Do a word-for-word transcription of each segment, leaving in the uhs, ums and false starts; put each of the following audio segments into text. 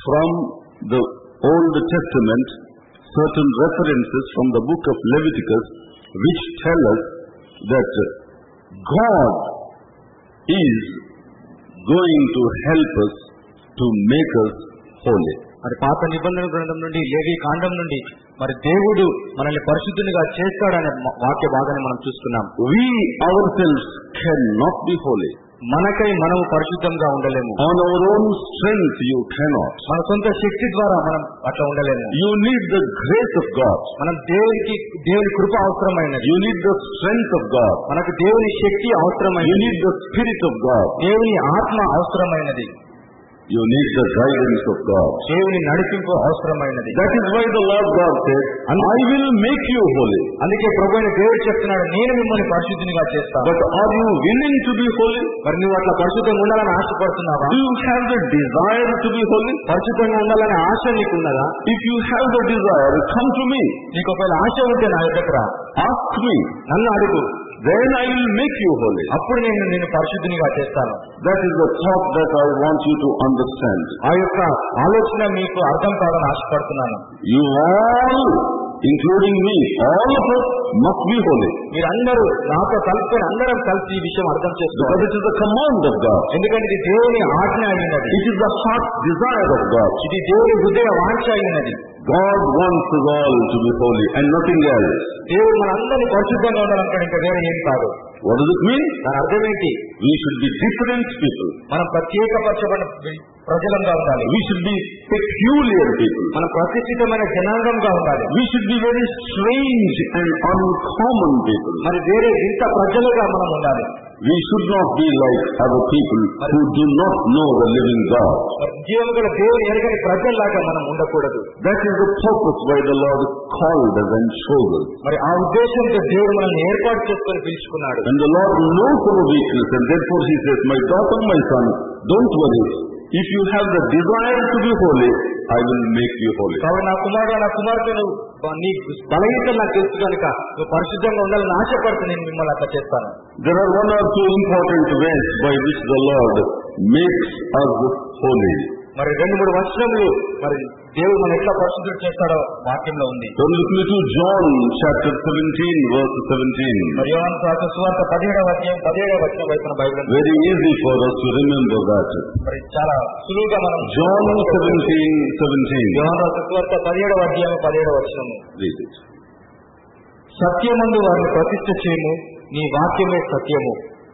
from the Old Testament certain references from the book of Leviticus which tell us that God is going to help us to make us holy. మరి పాత నిబంధన గ్రంథం నుండి లేవి కాండం నుండి మరి దేవుడు మనల్ని పరిశుద్ధునిగా చేస్తాడనే వాక్య భాగాన్ని మనం చూస్తున్నాం. We ourselves cannot be holy. మనకై మనము పరిశుద్ధంగా ఉండలేము. On our own strength you cannot. మన సొంత శక్తి ద్వారా మనం అట్లా ఉండలేము. You need the grace of God. మనం దేవునికి దేవుని కృప అవసరమైనది. You need the strength of God. మనకు దేవుని శక్తి అవసరమైనది. You need the spirit of God. దేవుని ఆత్మ అవసరమైనది. You need the guidance of God. దేవుని నడిపింపు అవసరమైనది. That is why the Lord God said, I will make you holy. అందుకే ప్రభువైన దేవుడు చెప్తున్నాడు, నేను మిమ్మల్ని పరిశుద్ధునిగా చేస్తాను. But are you willing to be holy? మరి నువ్వు అట్లా పరిశుద్ధంగా ఉండాలని ఆశపడుతున్నావా? Do you have the desire to be holy? పరిశుద్ధంగా ఉండాలని ఆశ నీకున్నదా? If you have the desire, come to me. నీకు ఒకవేళ ఆశ ఉంటే నా దగ్గరకు రా. Ask me. నన్ను అడుగు. Then I will make you holy. అప్పుడు నేను నిన్ను పరిశుద్ధునిగా చేస్తాను. That is the thought that I want you to understand. ఆ యొక్క ఆలోచన మీకు అర్థం కావాలని ఆశపడుతున్నాను. You all, including me, all of us must be holy. మీరందరూ నాతో కలుపుకొని అందరం కలిసి ఈ విషయం అర్థం చేసుకోవాలి. Because it is the command of God. ఎందుకంటే ఇది దేవుని ఆజ్ఞ అయినది. It is the heart desire of God. ఇది దేవుని హృదయ వాంఛ అయినది. God wants us all to be holy and nothing else. దేవుడు మనందరినీ పరిశుద్ధంగా ఉండాలంటే ఇంకా వేరే ఏం కాదు. What does it mean? దాని అర్థం ఏంటి? We should be different people. మనం ప్రత్యేకపరచబడిన ప్రజలంగా ఉండాలి. We should be peculiar people. మనం ప్రతిష్ఠితమైన జనాంగంగా ఉండాలి. We should be very strange and uncommon people. మరి వేరే ఇంత ప్రజలుగా మనం ఉండాలి. We should not be like other people who do not know the living God. జీవముగల దేవుని ఎరగని ప్రజల్లాగా మనం ఉండకూడదు. That is the purpose why the Lord called us and chose us. మరి ఆ ఉద్దేశంతో దేవుడు మనల్ని ఏర్పాటు చేసుకొని పిలుచుకున్నాడు. And the Lord knows our weakness, and therefore He says, my daughter, my son, don't worry. If you have the desire to be holy, I will make you holy. కాబట్టి నా కుమారుడు నా కుమార్తెను నీ బలహీనతలు నాకు తెలుసు కనుక నువ్వు పరిశుద్ధంగా ఉండాలని ఆశపడితే నేను మిమ్మల్ని అట్లా చేస్తాను. There are one or two important ways by which the Lord makes us holy. మరి రెండు మూడు వచనములు మరి దేవుడు మనం ఎట్లా పరిశుద్ధుడు చేస్తాడో వాక్యంలో ఉంది. Turn with me to John chapter seventeen, verse seventeen. మరి యోహాను సువార్త పదిహేడవ అధ్యాయం పదిహేడవ వచనం వైపున Bible. Very easy for us to remember that. మరి చాలా సులువుగా మనం John seventeen, seventeen. యోహాను సువార్త పదిహేడవ అధ్యాయం పదిహేడవ వచనం. Read it. సత్యమందు వారిని ప్రతిష్ఠ చేయము, నీ వాక్యమే సత్యము.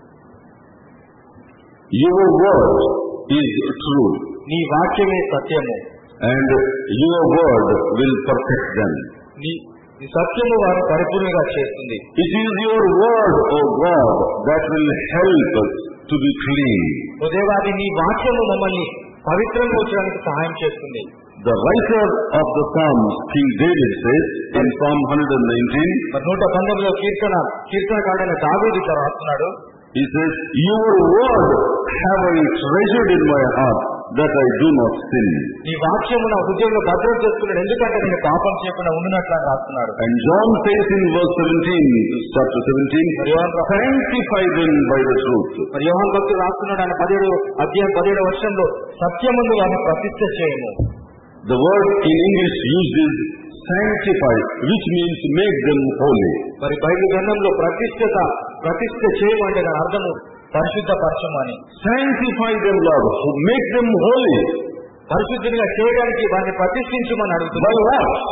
Your word is true. నీ వాక్యమే సత్యము. And your word will perfect them. నీ సత్యము వారిని పరిపూర్ణంగా చేస్తుంది. It is your word, O God, that will help us to be clean. ఓ దేవాది, నీ వాక్యము మమ్మల్ని పవిత్రంగా ఉంచడానికి సహాయం చేస్తుంది. The writer of the Psalms, King David, says in Psalm one nineteen, నూట పంతొమ్మిదిలో కీర్తన కీర్తనకారుడైన దావీదు ఇట్లా రాస్తున్నాడు. He says, your word have I treasured in my heart, that I do not sin. నీ వాక్యము నా హృదయంలో భద్రం చేసుకున్నాడు, ఎందుకంటే నేను పాపం చేయకుండా ఉండినట్లు అని రాస్తున్నాడు. And John says in verse seventeen, chapter seventeen, sanctify them by the truth. మరి యోహాను భక్తుడు రాస్తున్నాడు ఆయన పదిహేడు అధ్యాయం పదిహేడు వర్షంలో సత్యమందు వారిని ప్రతిష్ఠ చేయము. The word in English used is sanctify, which means make them holy. మరి బైబిల్ గ్రంథంలో ప్రతిష్ఠత ప్రతిష్ఠ చేయము అంటే దాని అర్థము పరిశుద్ధపరచము అని. Sanctify them, Lord, make them holy. పరిశుద్ధిగా చేయడానికి వారిని ప్రతిష్ఠించమని అడుగుతున్నారు.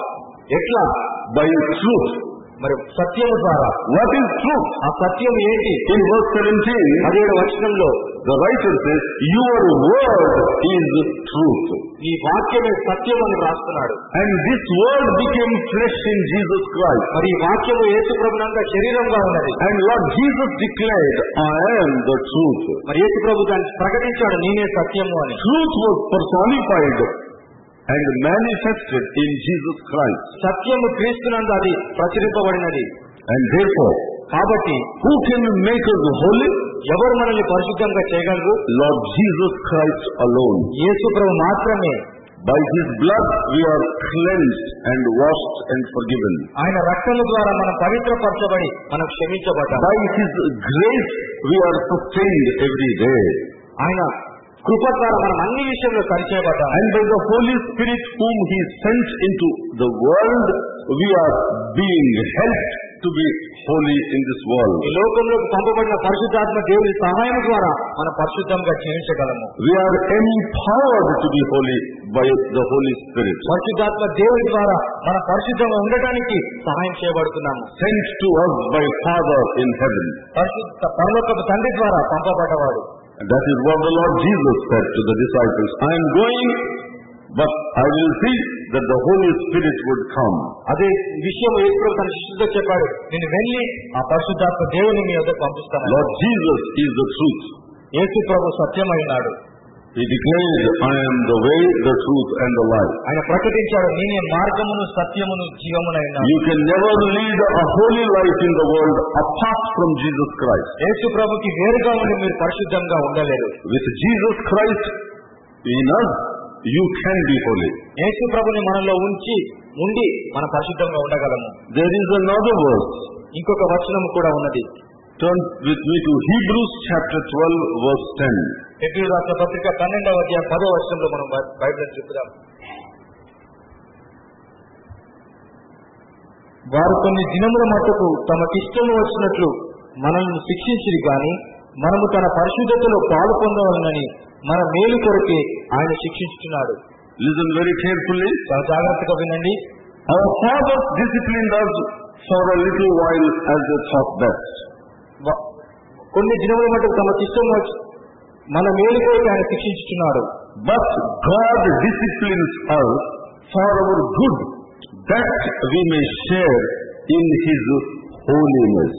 ఎట్లా? By truth. మరి సత్యము ద్వారా. What is truth? ఆ సత్యం ఏంటి? In verse seventeen, పదిహేడు వచనంలో the writer says, your word is truth. ఈ వాక్యమే సత్యం అని రాస్తున్నాడు. And this word became flesh in Jesus Christ. మరి ఈ వాక్యము యేసు ప్రభునంగా శరీరంగా ఉన్నది. And Lord Jesus declared, I am the truth. మరి యేసు ప్రభు దాన్ని ప్రకటించాడు, నేనే సత్యము అని. Truth was personified and manifested in Jesus Christ. సత్యము క్రీస్తునందు అది ప్రచురింపబడినది. And therefore, కాబట్టి who can make us holy? ఎవరు మనల్ని పరిశుద్ధంగా చేయగలరు? Lord Jesus Christ alone. యేసు ప్రభు మాత్రమే. By His blood we are cleansed and washed and forgiven. ఆయన రక్తము ద్వారా మనం పవిత్రపరచబడి మనం క్షమించబడ్డాము. By His grace we are sustained every day. ఆయన కృప ద్వారా మనం అన్ని విషయంలో సరిచేయబడ్డాం. And by the Holy Spirit whom He sent into the world, we are being helped to be holy in this world. ఈ లోకంలోకి పంపబడిన పరిశుద్ధాత్మ దేవుని సహాయం ద్వారా మనం పరిశుద్ధంగా జీవించగలము. We are empowered to be holy by the Holy Spirit. పరిశుద్ధాత్మ దేవుని ద్వారా మన పరిశుద్ధంగా ఉండటానికి సహాయం చేయబడుతున్నాము. Sent to us by Father in heaven. పరిశుద్ధ పరలోకపు తండ్రి ద్వారా పంపబడ్డవాడు. And that is what the Lord Jesus said to the disciples. I am going, but I will see that the Holy Spirit would come. అదే విషయం యేసు తన శిష్యులతో చెప్పాడు, నేను వెళ్ళి ఆ పరిశుద్ధాత్మ దేవుని మీ వద్దకు పంపిస్తాను. Lord Jesus is the truth. Yesu Prabhu సత్యమైనాడు. He declared, I am the way, the truth and the life. ఆయన ప్రకటించాడు, నేనే మార్గమును సత్యమును జీవమునైనాను. You can never lead a holy life in the world apart from Jesus Christ. యేసు ప్రభుకి వేరుగా ఉండి మీరు పరిశుద్ధంగా ఉండలేరు. With Jesus Christ in us, you can be holy. యేసు ప్రభుని మనలో ఉంచి ఉండి మనం పరిశుద్ధంగా ఉండగలము. There is another verse. ఇంకొక వచనం కూడా ఉన్నది. Turn with me to Hebrews chapter twelve verse ten. హెబ్రీయుల రాసిన పత్రిక పన్నెండవ అధ్యాయం పదవ వచనంలో మనం బైబిల్ చూద్దాం. వారు కొన్ని దినముల మట్టుకు తమకిష్టము వచ్చినట్లు మనల్ని శిక్షించిరి గాని మనము తన పరిశుద్ధతలో పాలు పొందవలనని మన మేలు కొరకే ఆయన శిక్షించుతున్నాడు. Listen very carefully. చాలా జాగ్రత్తగా వినండి. Our fathers disciplined us for a little while as they thought best. కొన్ని దినముల మటుకు తమకిష్టం వచ్చి మన మేలు కొరకు ఆయన శిక్షించుతున్నాడు. But God disciplines us for our good, that we may share in His holiness.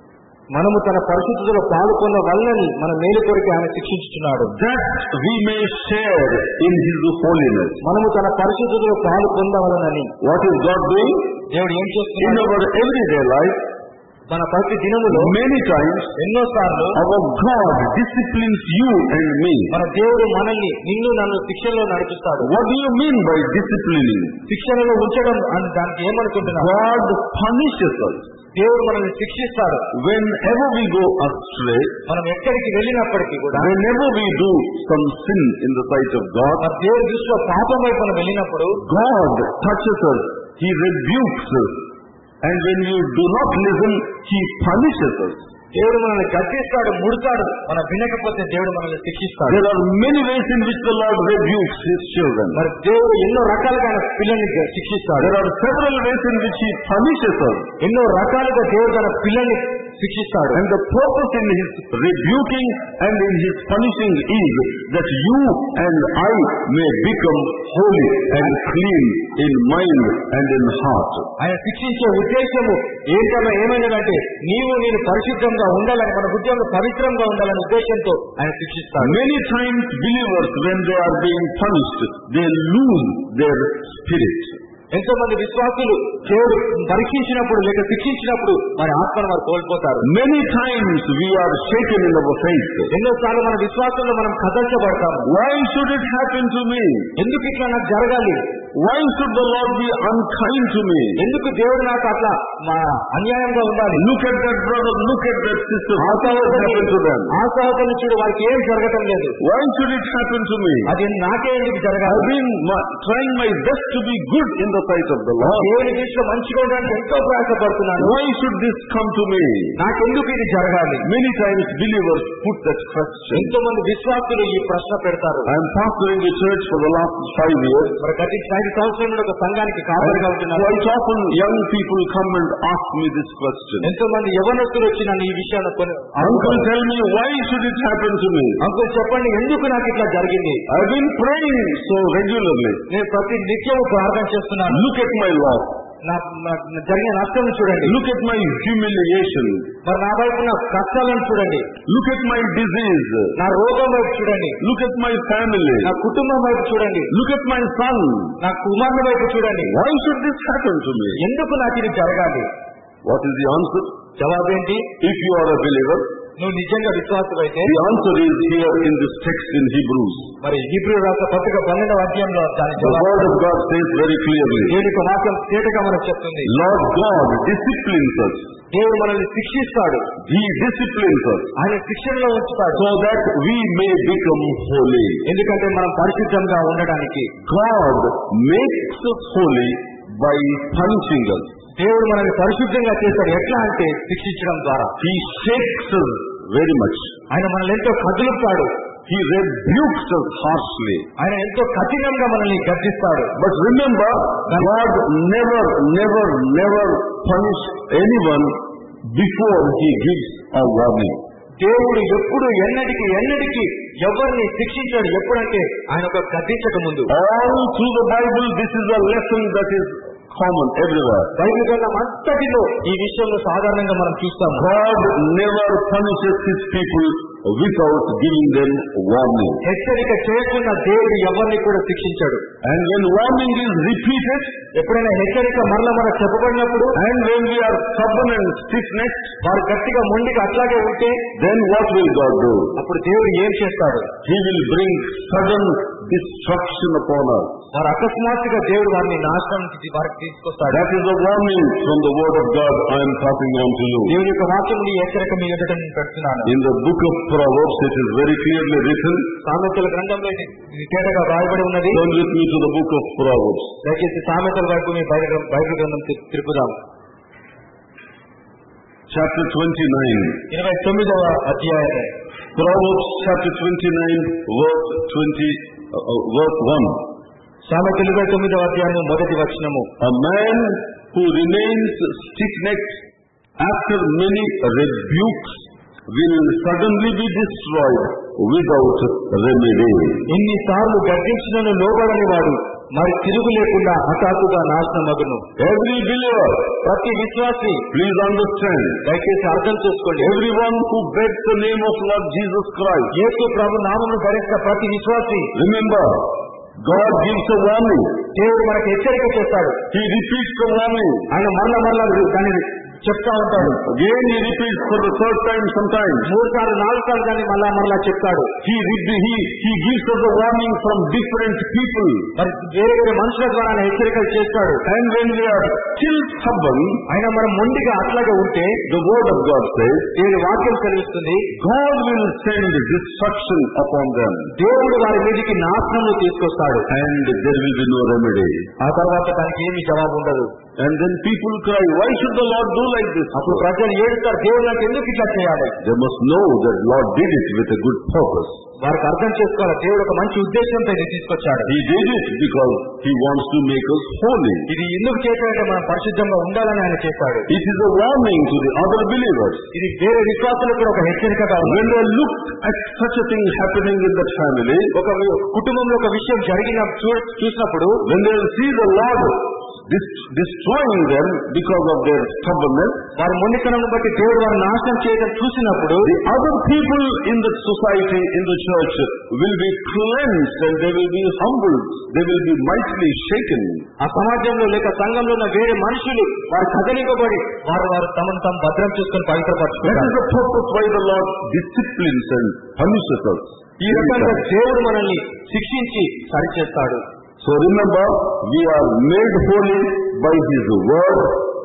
మనము తన పరిశుద్ధతలో పాల్గొన్న వల్లని మన మేలు కొరకు ఆయన శిక్షించుతున్నాడు. That we may share in His holiness. మనము తన పరిశుద్ధతలో పాల్గొనవలనని. What is God doing? దేవుడు ఏం చేస్తున్నాడు? In our everyday life, మన ప్రతి దినములో many times ఎన్నో సార్లు our God disciplines you and me. మన దేవుడు మనల్ని నిన్ను నన్ను శిక్షణలో నడిపిస్తాడు. What do you mean by disciplining? శిక్షణలో ఉంచడం అని దానికి ఏమనుకుంటున్నావు? God punishes us. దేవుడు మనల్ని శిక్షిస్తాడు. Whenever we go astray, మనం ఎక్కడికి వెళ్ళినప్పటికీ కూడా, whenever we do some sin in the sight of God, మన దేవుడి దృష్టిలో పాపం వైపు మనం వెళ్ళినప్పుడు God touches us, He rebukes us, and when you do not listen, He punishes us. దేవుడు మనల్ని గద్దిస్తాడు, ముడతాడు. మనం వినకపోతే దేవుడు మనల్ని శిక్షిస్తాడు. There are many ways in which the Lord rebukes His children. మరి దేవుడు ఎన్నో రకాలుగా ఆయన పిల్లల్ని శిక్షిస్తాడు. There are several ways in which He punishes us. ఎన్నో రకాలుగా దేవుడు తన పిల్లల్ని శిక్షిస్తాడు. And the purpose in His rebuking and in His punishing is that you and I may become holy and clean in mind and in heart. ఆయన శిక్షించే ఉద్దేశము ఏంటన్నా ఏమైనదంటే నీవు నేను పరిశుద్ధంగా ఉండాలని, మన ఉద్యోగంలో పవిత్రంగా ఉండాలనే ఉద్దేశంతో ఆయన శిక్షిస్తాడు. Many times believers, when they are being punished, they lose their spirit. ఎంతో మంది విశ్వాసులు దేవుడు పరీక్షించినప్పుడు లేక శిక్షించినప్పుడు వారి ఆత్మను వారు కోల్పోతారు. Many times we are shaken in our faith. ఎన్నోసార్లు మన విశ్వాసంలో మనం కదల్చబడతాము. Why should it happen to me? ఎందుకు ఇట్లా నాకు జరగాలి? Why should the Lord be unkind to me? ఎందుకు దేవుడు నాకు అట్లా అన్యాయంగా ఉండాలి? Look at that brother, look at that sister. What happened to them? ఆ సహోదరుని చూడు, వారికి ఏం జరగటం లేదు. Why should it happen to me? అది నాకే ఎందుకు జరగాలి? I've been trying my best to be good in the sight of the Lord. దేవుని దృష్టిలో మంచిగా ఉండడానికి ఎంతో ప్రయాసపడుతున్నాను. Why should this come to me? నాకెందుకు ఇది జరగాలి? Many times believers put that question. ఎంతో మంది విశ్వాసులు ఈ ప్రశ్న పెడతారు. I am pastoring the church for the last five years. మరి గత ఐదు సంవత్సరాలు ఒక సంఘానికి కాపరిగా ఉంటున్నాను. Quite often young people come and ask me this question. ఎంతో మంది యవనస్తులు వచ్చి నన్ను ఈ విషయాన్ని Uncle, tell me, why should it happen to me? Uncle చెప్పండి, ఎందుకు నాకు ఇట్లా జరిగింది? I've been praying so regularly. నేను ప్రతి నిత్యము ప్రార్థన చేస్తున్నాను. Look at my loss. నా జరిగిన నష్టం చూడండి. Look at my humiliation. మరి నా వైపు నా కష్టాలను చూడండి. Look at my disease. నా రోగం వైపు చూడండి. Look at my family. నా కుటుంబం వైపు చూడండి. Look at my son. నా కుమారుని వైపు చూడండి. Why should this happen to me? ఎందుకు నాకు ఇది జరగాలి? What is the answer? జవాబేంటి? If you are a believer, నువ్వు నిజంగా విశ్వాసమైతే, the answer is here in this text in Hebrews. మరి హీబ్రూయుల రాసిన పత్రిక పన్నెండవ అధ్యాయంలో దాని The word of God says very clearly, దేవుని వాక్యం తేటగా మనకు చెప్తుంది, Lord God disciplines us. దేవుడు మనల్ని శిక్షిస్తాడు. He disciplines us. ఆయన శిక్షణలో ఉంచుతాడు. So that we may become holy. ఎందుకంటే మనం పరిశుద్ధంగా ఉండడానికి. God makes us holy by punishing us. దేవుడు మనల్ని పరిశుద్ధంగా చేస్తాడు. ఎట్లా అంటే శిక్షించడం ద్వారా. He shakes us very much. ఆయన మనల్ని ఎంతో కదులుతాడు. He rebukes us harshly. ఆయన ఎంతో కఠినంగా మనల్ని గర్జిస్తాడు. But remember, God never, never, never punishes anyone before He gives a warning. దేవుడు ఎప్పుడు ఎన్నటికి ఎన్నటికి ఎవరిని శిక్షించాడు ఎప్పుడంటే ఆయన ఒక గద్దించక ముందు. All through the Bible, this is a lesson that is common everywhere. Bible గ్రంథం అంతటిలో ఈ విషయంలో సాధారణంగా మనం చూస్తాం. God never punishes His people without giving them warning. హెచ్చరిక చేయకుండా దేవుడు ఎవరిని కూడా శిక్షించాడు. And when warning is repeated, ఎప్పుడైనా హెచ్చరిక మరలా మనకు చెప్పబడినప్పుడు, and when we are stubborn and stiff-necked, వారు గట్టిగా మొండిగా అట్లాగే ఉంటే, then what will God do? అప్పుడు దేవుడు ఏం చేస్తాడు? He will bring sudden destruction upon us. వారు అకస్మాత్తుగా దేవుడు వారిని నాశనానికి వారికి తీసుకొస్తాడు. That is a warning from the word of God I am passing on to you. దేవుని యొక్క వాక్యం ఈ హెచ్చరిక మీ ఎదుట నేను పెడుతున్నాను. In the book of Proverbs it is very clearly written. సామెతల గ్రంథంలో ఇది తేటగా రాయబడి ఉన్నది. Turn with me to the book of Proverbs. దయచేసి సామెతల వైపు మీ బైబిల్ గ్రంథం తిప్పుదాం. Chapter twenty-nine. ఇరవై తొమ్మిదవ అధ్యాయం. Proverbs chapter twenty-nine verse twenty uh, uh, verse one. సామెతలు ఇరవై తొమ్మిదవ అధ్యాయం మొదటి వచనము. A man who remains stiff-necked after many rebukes will suddenly be destroyed without remedy. ఎన్నిసార్లు గర్జించినను లోబడని వాడు మరి తిరుగు లేకుండా హఠాత్తుగా నాశనమగును. Every believer, ప్రతి విశ్వాసి, please understand, దయచేసి అర్థం చేసుకోండి. everyone who begs the name of Lord Jesus Christ, యేసు ప్రభు నామమును ధరించిన ప్రతి విశ్వాసి, remember, God gives a warning. దేవుడు మనకు హెచ్చరిక చేస్తాడు. He repeats the warning. ఆయన మరల మరల దాన్ని చెప్తా ఉంటాడు. Again he repeats for the third time sometimes. మూడు సార్లు నాలుగు సార్లు దాన్ని మళ్ళా మరలా చెప్తాడు. He he he gives us a warning from different people. మరి వేరే వేరే మనుషుల ద్వారా ఆయన హెచ్చరికలు చేస్తాడు. And when we are still stubborn, ఆయన మనం మొండిగా అట్లాగే ఉంటే, the word of God says, దేవుడి వాక్యం చదివిస్తుంది, God will send destruction upon them. దేవుడు వారి మీదకి నాశనము తీసుకొస్తాడు. And there will be no remedy. ఆ తర్వాత దానికి ఏమి జవాబు ఉండదు. And then people cry, why should the Lord do like this? అప్పుడు ప్రజలు ఏడుస్తారు, దేవుడు నాకు ఎందుకు ఇట్లా చేయాలి? They must know that Lord did it with a good purpose. వారికి అర్థం చేసుకోవాలి, దేవుడు ఒక మంచి ఉద్దేశంతో ఇది తీసుకొచ్చాడు. He did it because He wants to make us holy. ఇది ఎందుకు చేశాడంటే మనం పరిశుద్ధంగా ఉండాలని ఆయన చేశాడు. It is a warning to the other believers. ఇది వేరే విశ్వాసులకు కూడా ఒక హెచ్చరికగా ఉంది. When they look at such a thing happening in that family, ఒక కుటుంబంలో ఒక విషయం జరిగిన చూసినప్పుడు, when they see the Lord destroying them because of their stubbornness, వారి మొండితనం బట్టి దేవుడు వారిని నాశనం చేయడం చూసినప్పుడు, the other people in the society, in the church, will be cleansed and they will be humbled. They will be mightily shaken. ఆ సమాజంలో లేక సంఘంలో ఉన్న వేరే మనుషులు వారు కదలింపబడి వారు వారు తమను తాము భద్రం చేసుకుని పవిత్రపరచుకుంటారు. That is the purpose why the Lord disciplines and punishes us. ఈ రకంగా దేవుడు మనల్ని శిక్షించి సరిచేస్తాడు. So remember, we are made holy by His word,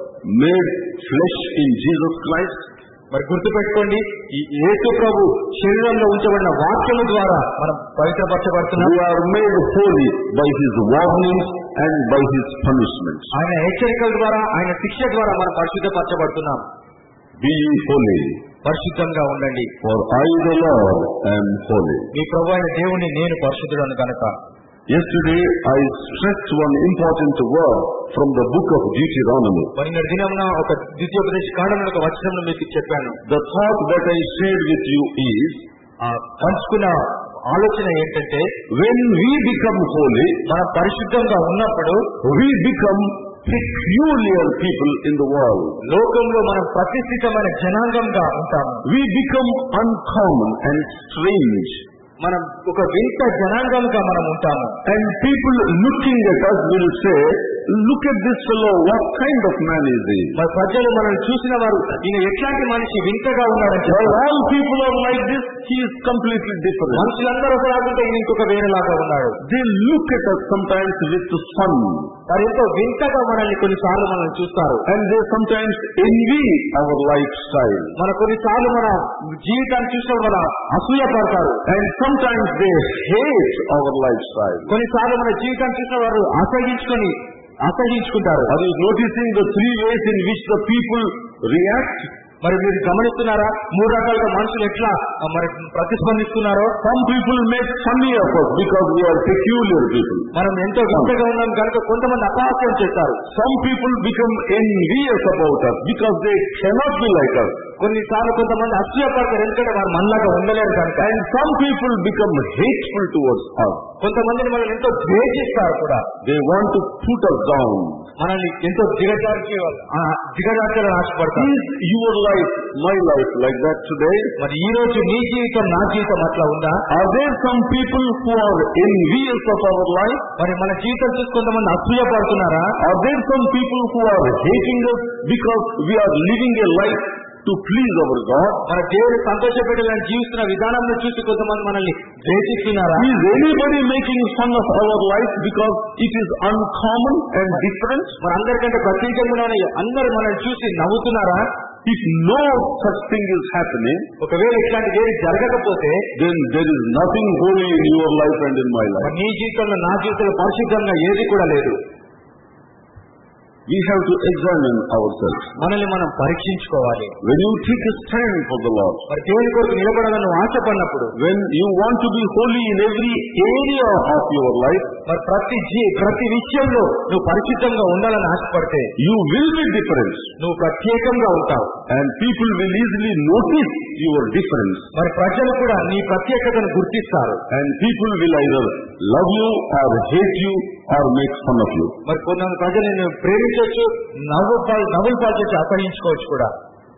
made flesh in Jesus Christ. మరి గుర్తుపెట్టుకోండి, ఈ యేసు ప్రభు శరీరంలో ఉంచబడిన వాక్యము ద్వారా మనం పవిత్రపరచబడుతున్నాం. We are made holy by His warnings and by His punishments. ఆయన హెచ్చరికల ద్వారా, ఆయన శిక్ష ద్వారా మనం పరిశుద్ధపరచబడుతున్నాం. Be ye holy, పరిశుద్ధంగా ఉండండి. for I the Lord am holy. మీ ప్రభు అయిన దేవుని నేను పరిశుద్ధుడను కనుక. Yesterday I stressed one important word from the book of Deuteronomy. మొన్న దినమున ఒక ద్వితీయోపదేశ కాండంలో ఒక వచనం మీకు చెప్పాను. The thought that I shared with you is, పంచుకున్న ఆలోచన ఏంటంటే, when we become holy, మనం పరిశుద్ధంగా ఉన్నప్పుడు we become peculiar people in the world. లోకంలో మనం ప్రతిష్ఠితమైన జనాంగంగా ఉంటాము. We become uncommon and strange. మనం ఒక వింత జనాంగంగా మనం ఉంటాము. And people looking at us will say, look at this fellow, what kind of man is he? మరి ప్రజలు మనల్ని చూసిన వారు ఈయన ఎట్లాంటి మనిషి, వింతగా ఉన్నాడని While చెప్పారు. all people are like this, he is completely different. మనుషులందరూ ఒకలాగుంటే ఈయన ఇంకొక వేరేలాగా ఉన్నాడు. They look at us sometimes with fun, వారు ఎంతో వింతగా మనల్ని కొన్నిసార్లు మనల్ని చూస్తారు. and they sometimes envy our lifestyle, మన కొన్నిసార్లు మన జీవితాన్ని చూసిన మన అసూయ పడతారు. and sometimes they hate our lifestyle. కొన్నిసార్లు మన జీవితాన్ని చూసిన వారు అసహించుకొని అసహించుకుంటారు. Are you noticing the three ways in which the people react? మరి మీరు గమనిస్తున్నారా మూడు రకాలుగా మనుషులు ఎట్లా ఆ, మరి ప్రతిస్పందిస్తున్నారో? Some people make funny of us because we are peculiar people. మనం ఎంతో వింతగా ఉన్నాం కనుక కొంతమంది అపహాస్యం చేస్తారు. Some people become envious about us because they cannot be like us. కొన్నిసార్లు కొంతమంది అసూయపడతారు ఎందుకంటే వారు మనలాగా ఉండలేరు కనుక. And some people become hateful towards us. కొంతమందిని మనల్ని ఎంతో ద్వేషిస్తారు కూడా. They want to put us down. మనల్ని ఎంతో దిగజార్చి దిగజార్చాలని ఆశపడతారు. Is your life, my life like that today? మరి ఈ రోజు నీ జీవితం నా జీవితం అట్లా ఉందా? Are there some people who are envious of our life? మరి మన జీవితం చూసి కొంతమంది అసూయపడుతున్నారా? Are there some people who are hating us because we are living a life to please our God? మన దేవుని సంతోషపెట్టాలని జీవిస్తున్న విధానం చూసి కొంతమంది మనల్ని ద్వేషిస్తున్నారా? Is anybody making fun of our life because it is uncommon and different? మరి అందరికంటే ప్రత్యేకంగా అందరూ మనల్ని చూసి నవ్వుతున్నారా? If no such thing is happening, ఒకవేళ ఇట్లాంటిది ఏది జరగకపోతే then there is nothing holy in your life and in my మరి life. నీ జీవితంలో నా జీవితంలో పరిశుద్ధంగా ఏది కూడా లేదు. We have to examine ourselves. మనల్ని మనం పరీక్షించుకోవాలి. When you take a stand for the Lord, మరి దేవుని కొరకు నిలబడాలని నువ్వు ఆశపడినప్పుడు, when you want to be holy in every area of your life, మరి ప్రతి జీ ప్రతి విషయంలో నువ్వు పరిశుద్ధంగా ఉండాలని ఆశపడితే you will be different, నువ్వు ప్రత్యేకంగా ఉంటావు. and people will easily notice your difference, మరి ప్రజలు కూడా నీ ప్రత్యేకతను గుర్తిస్తారు. and people will either love you or hate you or make fun of you. మరి కొంతమంది ప్రజలు నిన్ను ప్రేమించవచ్చు, నవ్వు పాలు- నవ్వులు పాల్చొచ్చు, అసహించుకోవచ్చు కూడా.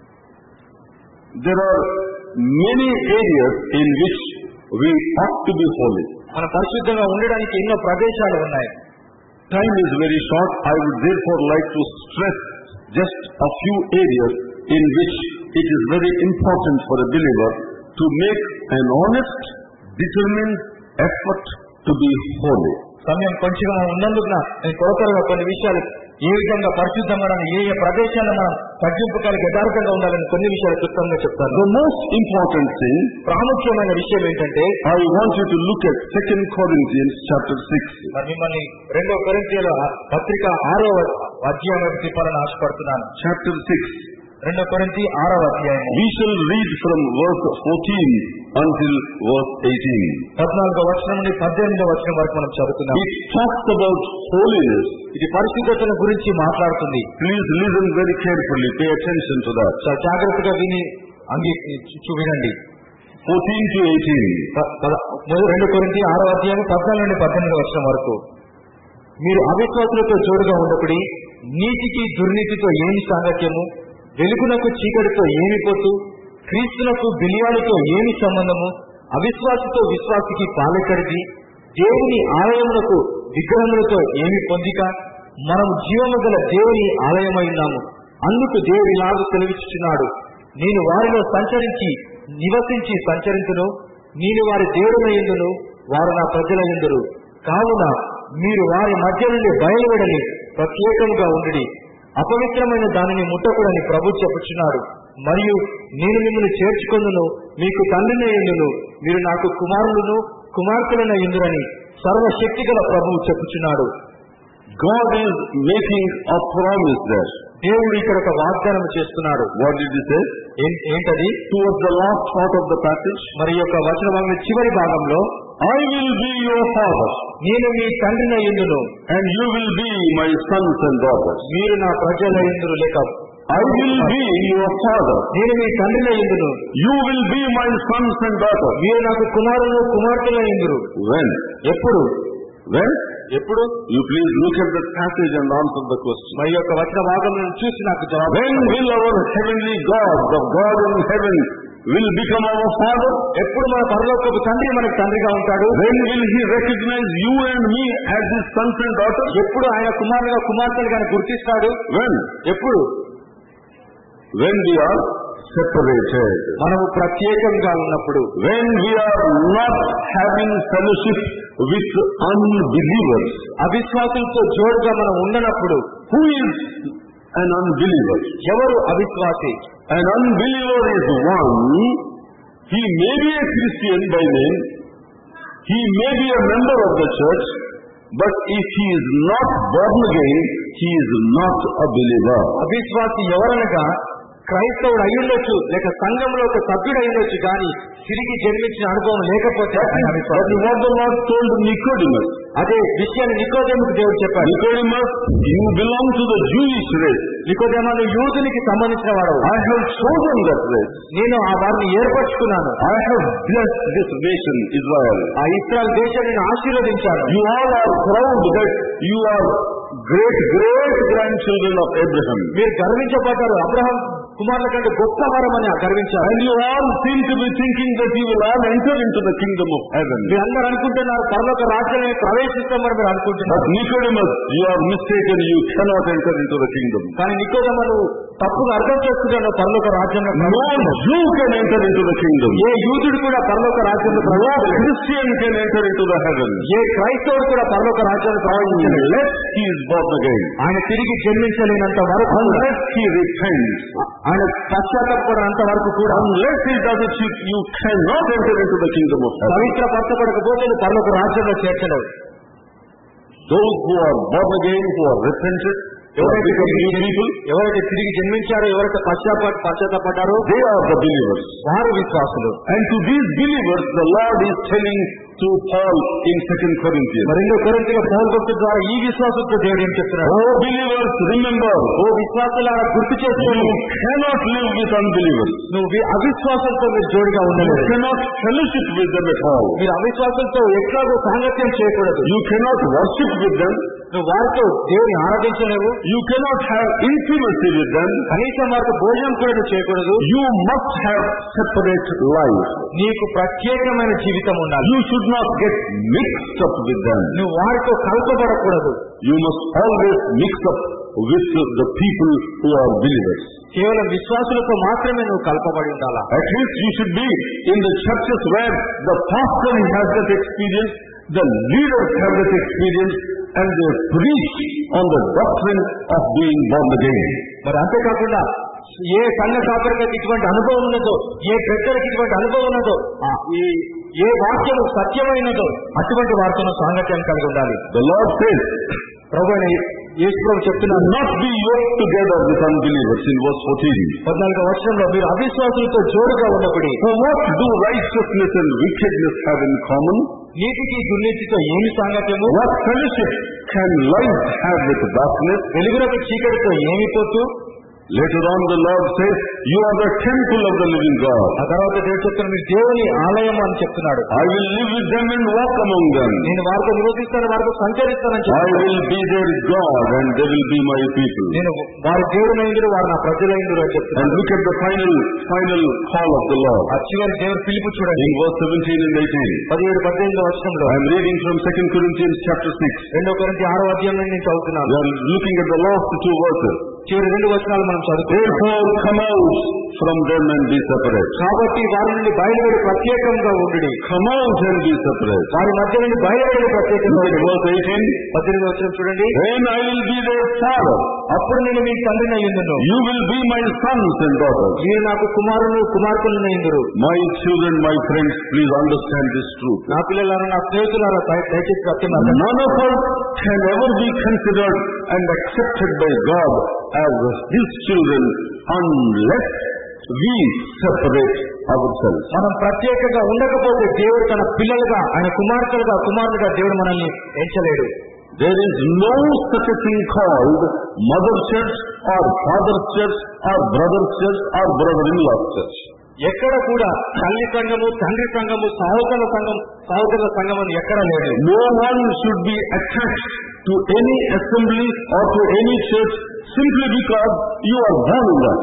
There are many areas in which we ought to be holy. మన పరిశుద్ధంగా ఉండడానికి ఎన్నో ప్రదేశాలు ఉన్నాయి. Time is very short. I would therefore like to stress just a few areas in which it is very important for a believer to make an honest, determined effort to be holy. సమయం కొంచెం ఉన్నందుకు నేను కొరతలుగా కొన్ని విషయాలు ఏ విధంగా పరిశుద్ధంగా ఏ ఏ ప్రదేశాల్లో మనం తగ్గింపు కలిగి యథార్థంగా ఉండాలని కొన్ని విషయాలు క్లుప్తంగా చెప్తాను. The most important thing, ప్రాముఖ్యమైన విషయం ఏంటంటే I want you to look at Second Corinthians chapter six. మరి మిమ్మల్ని రెండో కొరింథీయుల పత్రిక ఆరో అధ్యాయం తిప్పాలని ఆశపడుతున్నాను. Chapter six. రెండో కొరింథీ ఆరో అధ్యాయం. We shall read from verse fourteen until verse eighteen. పద్నాలుగో వచనం నుండి పద్దెనిమిదో వచనం వరకు మనం చదువుతున్నాం. It talks about holiness. ఇది పరిశుద్ధతను గురించి మాట్లాడుతుంది. Please listen very carefully. Pay attention to that. చాలా జాగ్రత్తగా విని అంగీ చూ వినండి. fourteen to eighteen. ప- పద- రెండు కొరింథీ ఆరో అధ్యాయం పద్నాలుగు నుండి పద్దెనిమిది వచనం వరకు. మీరు అవిశ్వాసులతో జోడుగా ఉండకుడి, నీతికి దుర్నీతితో ఏమి సాంగత్యము, వెలుగునకు చీకటితో ఏమి పొత్తు, క్రీస్తునకు బిలియాలతో ఏమి సంబంధము, అవిశ్వాసతో విశ్వాసికి పాలెక్కడిది, దేవుని ఆలయమునకు విగ్రహములతో ఏమి పొందిక, మనము జీవము గల దేవుని ఆలయమై ఉన్నాము. అందుకు దేవుడు ఇలాగ సెలవిస్తున్నాడు, నేను వారిలో సంచరించి నివసించి సంచరించును, నేను వారి దేవుడనయ్యుందును, వారు నా ప్రజలయ్యుందురు. కావున మీరు వారి మధ్య నుండి బయలువెడలి ప్రత్యేకంగా ఉండి అపవిత్రమైన దానిని ముట్టకూడని ప్రభు చెప్పుచున్నాడు. మరియు నేను మిమ్మల్ని చేర్చుకొందును, మీకు తండ్రినయ్యుందును, మీరు నాకు కుమారులను కుమార్తెలనయ్యుందురని సర్వశక్తి గల ప్రభువు చెప్పుచున్నాడు. God is making a promise there. దేవుడు ఇక్కడ ఒక వాగ్దానం చేస్తున్నాడు. What did he say? ఏం- ఏంటది? Towards the last part of the passage, మరి యొక్క వచన భాగం చివరి భాగంలో, I will be your father, నేను మీ తండ్రినయ్యుందును, and you will be my sons and daughters. మీరు నా ప్రజలయ్యుందురు. లేక I will be your father, నేను మీ తండ్రినయ్యుందును, you will be my sons and daughters. మీరు నాకు కుమారులు కుమార్తెలయ్యుందురు. When? ఎప్పుడు? When? ఎప్పుడు? You please look at the passage and answer the question. మరి యొక్క వచన భాగం చూసి నాకు జవాబు. When will our heavenly God, the God in heaven, will become our Father? ఎప్పుడు మన పరలోకపు తండ్రి మనకు తండ్రిగా ఉంటాడు? When will He recognize you and me as His sons and daughters? ఎప్పుడు ఆయన కుమారులుగా కుమార్తెలుగా గుర్తిస్తాడు? When? ఎప్పుడు? When we are separated. మనము ప్రత్యేకంగా ఉన్నప్పుడు. When we are not having fellowship with unbelievers. అవిశ్వాసులతో జోడుగా మనం ఉండనప్పుడు. Who is an unbeliever? ఎవరు అవిశ్వాసి? An unbeliever is one, he may be a Christian by name, he may be a member of the church, but if he is not born again, he is not a believer. అవిశ్వాసి ఎవరనగా క్రైస్తవుడు అయ్యుండొచ్చు, లేక సంఘంలో ఒక సభ్యుడు అయ్యుండొచ్చు, కానీ తిరిగి జన్మించిన అనుభవం లేకపోతే అదే విషయాన్ని నికోదేముకు దేవుడు చెప్పాడు. Nicodemus, you belong to the Jewish race. నికోదేము, నువ్వు యూదునికి సంబంధించిన వాడు. I have chosen that race. నేను ఆ వారిని ఏర్పరచుకున్నాను. I have blessed this nation, Israel. ఆ ఇశ్రాయేలు దేశాన్ని నేను ఆశీర్వదించాను. You all are proud that you are great great grandchildren of Abraham. మీరు గర్వించబడ్డారు, అబ్రహాం కుమారుల కంటే గొప్ప వరమని గర్వించారు. And you all seem to be thinking that you will all enter into the kingdom of heaven. మీరు అందరూ అనుకుంటున్నారు పరలోక రాజ్యాన్ని ప్రవేశిస్తామని మీరు అనుకుంటున్నారు. But Nicodemus, you are mistaken. You cannot enter into the kingdom. కానీ నికోదేము, నువ్వు తప్పుగా అర్థం చేసుకుంటున్నావు పరలోక రాజ్యంలో. No Jew can enter into the kingdom. ఏ యూదుడు కూడా పరలోక రాజ్యంలో ప్రవేశించలేడు. No Christian can enter into the heaven. ఏ క్రైస్తవుడు కూడా పరలోక రాజ్యంలో ప్రవేశించలేడు. Unless he is born again. ఆయన తిరిగి జన్మించలేనంత వరకు, unless he repents, ఆయన పశ్చాత్తాపడినంత వరకు కూడా, unless he does it, you, you cannot enter into the kingdom of heaven. పవిత్ర పరచబడకపోతే పరలోక రాజ్యంలో చేర్చలేవు. Those who are born again, who are repented, ఎవరైతే ఎవరైతే తిరిగి జన్మించారో, ఎవరైతే పశ్చాత్త పశ్చాత్తాపడ్డారో, they are the believers. వారు విశ్వాసులు. And to these believers, the Lord is telling to Paul in Second Corinthians. రెండో కొరింథీయుల పౌలు భక్తుల ద్వారా ఈ విశ్వాసులతో దేవుడు ఏం చెప్తున్నాడు? Oh believers, remember, ఓ విశ్వాసులారా గుర్తు చేసుకోండి, you cannot live with unbelievers. నువ్వు అవిశ్వాసులతో మీరు జోడిగా You ఉండలేవు. cannot fellowship with them at all. మీరు అవిశ్వాసులతో ఎట్లాగో సాంగత్యం చేయకూడదు. You cannot worship with them. నువ్వు వారితో దేవుని ఆరాధించలేవు. You cannot have intimacy with them. కనీసం వారితో భోజనం కూడా చేయకూడదు. You must have separate life. నీకు ప్రత్యేకమైన జీవితం ఉండాలి. You should not get mixed up with them. నువ్వు వారితో కలపబడకూడదు. You must always mix up with the people who are believers. కేవలం విశ్వాసులతో మాత్రమే నువ్వు కలపబడి ఉండాలా. At least you should be in the churches where the pastor has that experience, the leaders have that experience, and they preach on the doctrine of being born again. మరి అంతేకాకుండా ఏ సంఘ కాపరికి ఇటువంటి అనుభవం ఉన్నదో, ఏ పెద్దలకి ఇటువంటి అనుభవం ఉన్నదో, ఈ ఏ వాక్యం సత్యమైనదో అటువంటి వార్తను సాంగత్యం కలిగి ఉండాలి. The Lord says, ప్రభువైన యేసు ప్రభు చెప్తున్నారు, not be yoked together with unbelievers in verse fourteen. పద్నాలుగో వచనంలో మీరు అవిశ్వాసులతో జోడుగా ఉన్నప్పుడు. For what do righteousness and wickedness have in common? నీతికి దుర్నీతితో ఏమి సాంగత్యము? What fellowship can light have with darkness? వెలుగునకు చీకటితో ఏమి పొత్తు? Later on the Lord says, you are the temple of the living God. ఆ తర్వాత దేవుడు చెప్తున్నాడు, మీరు దేవుని ఆలయం అని చెప్తున్నాడు. I will live with them and walk among them. నేను వారితో నివసిస్తాను, వారితో సంచరిస్తానని I చెప్తున్నాడు. will be their God and they will be my people. నేను వారి దేవుడైందురు, వారు నా ప్రజలైందురు అని చెప్తున్నాడు. And look at the final final call of the Lord. ఆ చివరి దేవుడు పిలుపు చూడండి. In verse seventeen and eighteen. పదిహేడు పద్దెనిమిది వచనంలో. I am reading from Second Corinthians chapter six. రెండో కొరింథీ ఆరో అధ్యాయం నుండి నేను చదువుతున్నాను. We are looking at the last two verses. చివరి రెండు వచనాలు మనం చదువుతున్నాం. Therefore come out from them and be separate. కాబట్టి వారి నుండి బయలుదేరి ప్రత్యేకంగా ఉండుడి. Come out and be separate. వారి మధ్య నుండి బయలుదేరి ప్రత్యేకంగా ఉండుడి. Verse eighteen. పద్దెనిమిది వచనం చూడండి. Then I will be their father. అప్పుడు నేను మీ తండ్రిని అయ్యుందును. You will be my sons and daughters. మీరు నాకు కుమారులు కుమార్తెలను అయ్యుందురు. My children, my friends, please understand this truth. నా పిల్లలారా, నా స్నేహితులారా, దయచేసి సత్యం అర్థం. None of us can ever be considered and accepted by God as His children unless we separate ourselves. మనం ప్రత్యేకంగా ఉండకపోతే దేవుడు తన పిల్లలుగా, ఆయన కుమార్తెలుగా కుమారులుగా దేవుడు మనల్ని ఎంచలేడు. There is no such a thing called mother church or father church or brother church or brother-in-law church. ఎక్కడ కూడా తల్లి సంఘము, తండ్రి సంఘము, సహోదరుల సంఘం, సహోదరుల సంఘం అని ఎక్కడ లేదు. No one should be attached to any assembly or to any church simply because you are born in that.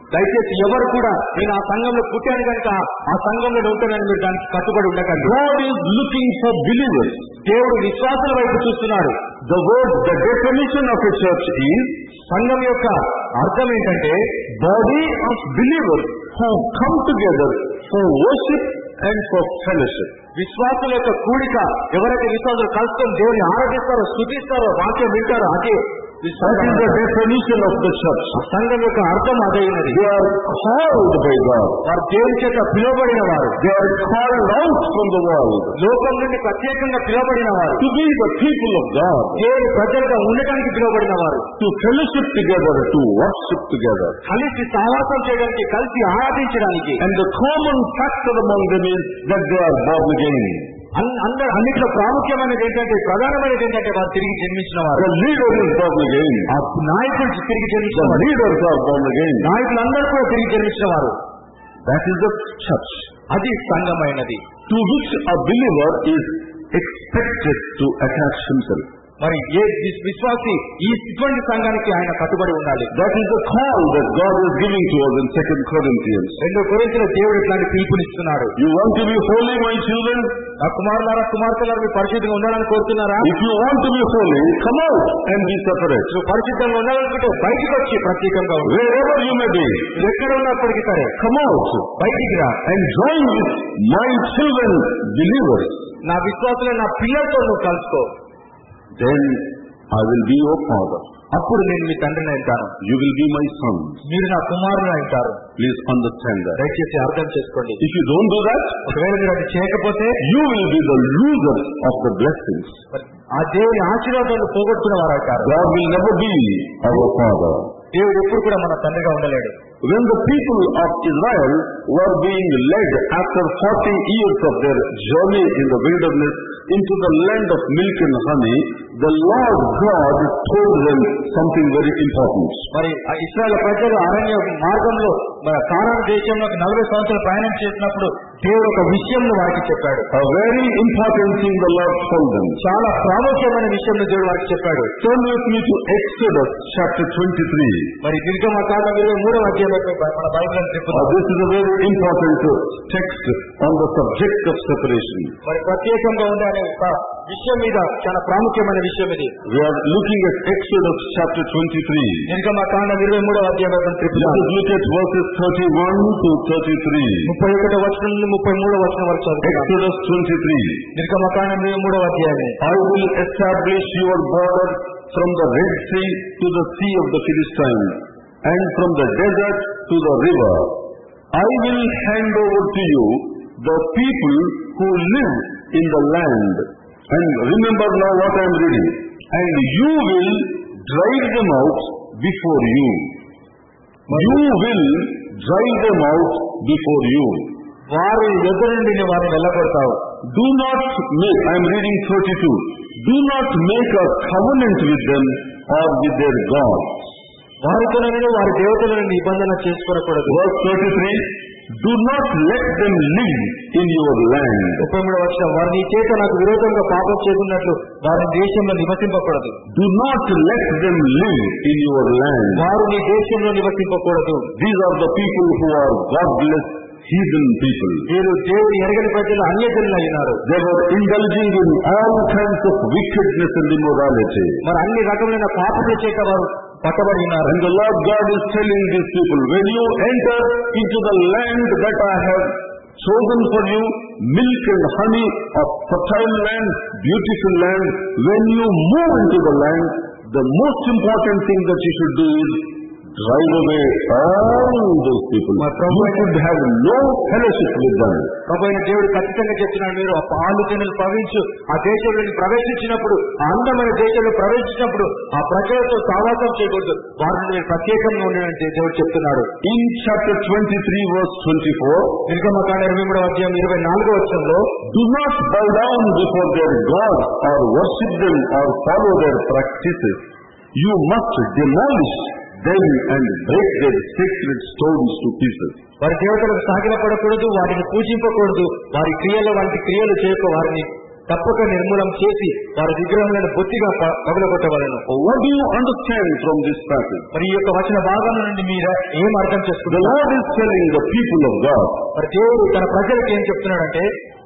దయచేసి ఎవరు కూడా నేను ఆ సంఘంలో పుట్టాను కనుక ఆ సంఘంలో ఉంటానని మీరు దానికి కట్టుబడి ఉండకండి. God is looking for believers. దేవుడు విశ్వాసుల వైపు చూస్తున్నాడు. The word, the definition of a church is సంఘం యొక్క అర్థం ఏంటంటే body of believers who come together for worship and for fellowship. విశ్వాసుల యొక్క కూడిక, ఎవరైతే విశ్వాసులు కలుసుకొని దేవుని ఆరాధిస్తారో, స్తుతిస్తారో, వాక్యం వింటారో అదే That is the definition of the church. సంఘం యొక్క అర్థం అదైనది. They are called by God. వారు దేవుని చేత పిలువబడిన వారు. They are called out from the world. లోకం నుండి ప్రత్యేకంగా పిలువబడిన వారు. To be the people of God. దేవుని ప్రజలుగా ఉండడానికి పిలువబడిన వారు. To fellowship together, to worship together. కలిసి సహవాసం చేయడానికి, కలిసి ఆరాధించడానికి. And the common factor among them is that they are born again. అందరూ అన్నిట్లో ప్రాముఖ్యమైనది ఏంటంటే, ప్రధానమైనది ఏంటంటే వారు తిరిగి జన్మించిన వారు. The leader is born again. ఆ నాయకుడు తిరిగి జన్మించిన The వారు. leaders are born again. నాయకులందరూ కూడా తిరిగి జన్మించిన వారు. That is the church. అది సంఘమైనది. To which a believer is expected to attach himself. మరి ఏ విశ్వాసి ఈ ఇటువంటి సంఘానికి ఆయన కట్టుబడి ఉండాలి. That is the call that God is giving to us in Second Corinthians. రెండో కొరింథీయుల దేవుడు ఇట్లాంటి పిలుపునిస్తున్నాడు. You want to be holy, my children? నా కుమారులారా, కుమార్తెలారా, మీరు పరిశుద్ధంగా ఉండాలని కోరుతున్నారా? If you want to be holy, come out and be separate. నువ్వు పరిశుద్ధంగా ఉండాలనుకుంటే బయటికి వచ్చి ప్రత్యేకంగా ఉండు. Wherever you may be, ఎక్కడ ఉన్నప్పటికీ సరే come out, బయటికి రా, and join with my children, believers. నా విశ్వాసులు, నా పిల్లలతో నువ్వు కలుసుకో. Then I will be your father. అప్పుడు నేను మీ తండ్రిని అవుతాను. You will be my son. మీరు నా కుమారుని అవుతారు. Please understand that. దయచేసి అర్థం చేసుకోండి. If you don't do that, ఒకవేళ మీరు అది చేయకపోతే you will be the loser of the blessings. ఆ దేవుని ఆశీర్వాదాలు పోగొట్టుకున్న వారు అవుతారు. God will never be our father. దేవుడు ఎప్పుడు కూడా మన తండ్రిగా ఉండలేడు. When the people of Israel were being led after forty years of their journey in the wilderness into the land of milk and honey, the Lord God told them something very important. మరి ఇశ్రాయేలు ప్రజలు అరణ్య మార్గంలో కానాను దేశంలోకి నలభై సంవత్సరాలు ప్రయాణం చేసినప్పుడు దేవుడు ఒక విషయం వారికి చెప్పాడు. A very important thing the Lord told them. చాలా ప్రాముఖ్యమైన విషయం దేవుడు వారికి చెప్పాడు. Turn with me to Exodus chapter twenty-three. మరి నిర్గమకాండం ఇరవై మూడవ అధ్యాయంలో మన బైబిల్ చెప్తున్నాం. Uh, this is a very important text on the subject of separation. మరి ప్రత్యేకంగా ఉండే అనే విషయం మీద చాలా ప్రాముఖ్యమైన విషయం ఇది. We are looking at Exodus chapter twenty-three. నిర్గమకాండం ఇరవై మూడవ అధ్యాయంలో చెప్తున్నాం. Let us look at verses thirty-one to thirty-three. ముప్పై ఒకటవ వచనం నుండి ముప్పై మూడవ వచనం వరకు చదువుతాం. Exodus twenty-three. నిర్గమకాండం ఇరవై మూడవ అధ్యాయం. I will establish your border from the Red Sea to the sea of the Philistines, and from the desert to the river. I will hand over to you the people who live in the land. And remember now what I am reading. And you will drive them out before you. You will drive them out before you. వారి ఎదురు నుండి వారిని వెళ్ళగొడతావు. Do not make, I am reading thirty-two. Do not make a covenant with them or with their gods. వారితో వారి దేవతలను నిబంధన చేసుకోకూడదు. Verse thirty-three. Do not let them live in your land. ముప్పై మూడవ వచనం. వారు నీ చేత నాకు విరోధంగా పాపం చేస్తున్నట్లు వారి దేశంలో నివసింపకూడదు. Do not let them live in your land. వారు నీ దేశంలో నివసింపకూడదు. These are the people who are godless, heathen people. వీరు దేవుని ఎరగని ప్రజలు, అన్యజనులు అయినారు. They were indulging in all kinds of wickedness and immorality. మరి అన్ని రకములైన పాపముల చేత వారు పట్టబడి ఉన్నారు. And the Lord God is telling these people, when you enter into the land that I have chosen for you, milk and honey, a fertile land, beautiful land, when you move into the land, the most important thing that you should do is drive away all those people. You should have no fellowship with them. ప్రభువైన దేవుడు ఖచ్చితంగా చెప్తున్నాడు, మీరు ఆ పాలు తేనెలు ప్రవహించు ఆ దేశంలోకి ప్రవేశించినప్పుడు, ఆ అందమైన దేశంలో ప్రవేశించినప్పుడు ఆ ప్రజలతో సహవాసం చేయకూడదు, వారిని మీరు ప్రత్యేకంగా ఉండాలని దేవుడు చెప్తున్నాడు. In chapter twenty-three verse twenty-four, నిర్గమకాండం ఇరవై మూడవ అధ్యాయం ఇరవై నాలుగో వచనంలో, do not bow down before their gods or worship them or follow their practices. You must demolish them and break their sacred stones to pieces. వారి దేవతలకు సాగిలపడకూడదు, వాటిని పూజింపకూడదు, వారి క్రియలు వంటి క్రియలు చేయక వారిని తప్పక నిర్మూలం చేసి వారి విగ్రహములను బొత్తిగా పగలగొట్టవలెను. What do you understand from this passage? మరి ఈ యొక్క వచన భాగం నుండి మీరు ఏం అర్థం The చేసుకుంటారు? Lord is telling the people of God, మరి దేవుడు తన ప్రజలకు ఏం చెప్తున్నాడంటే,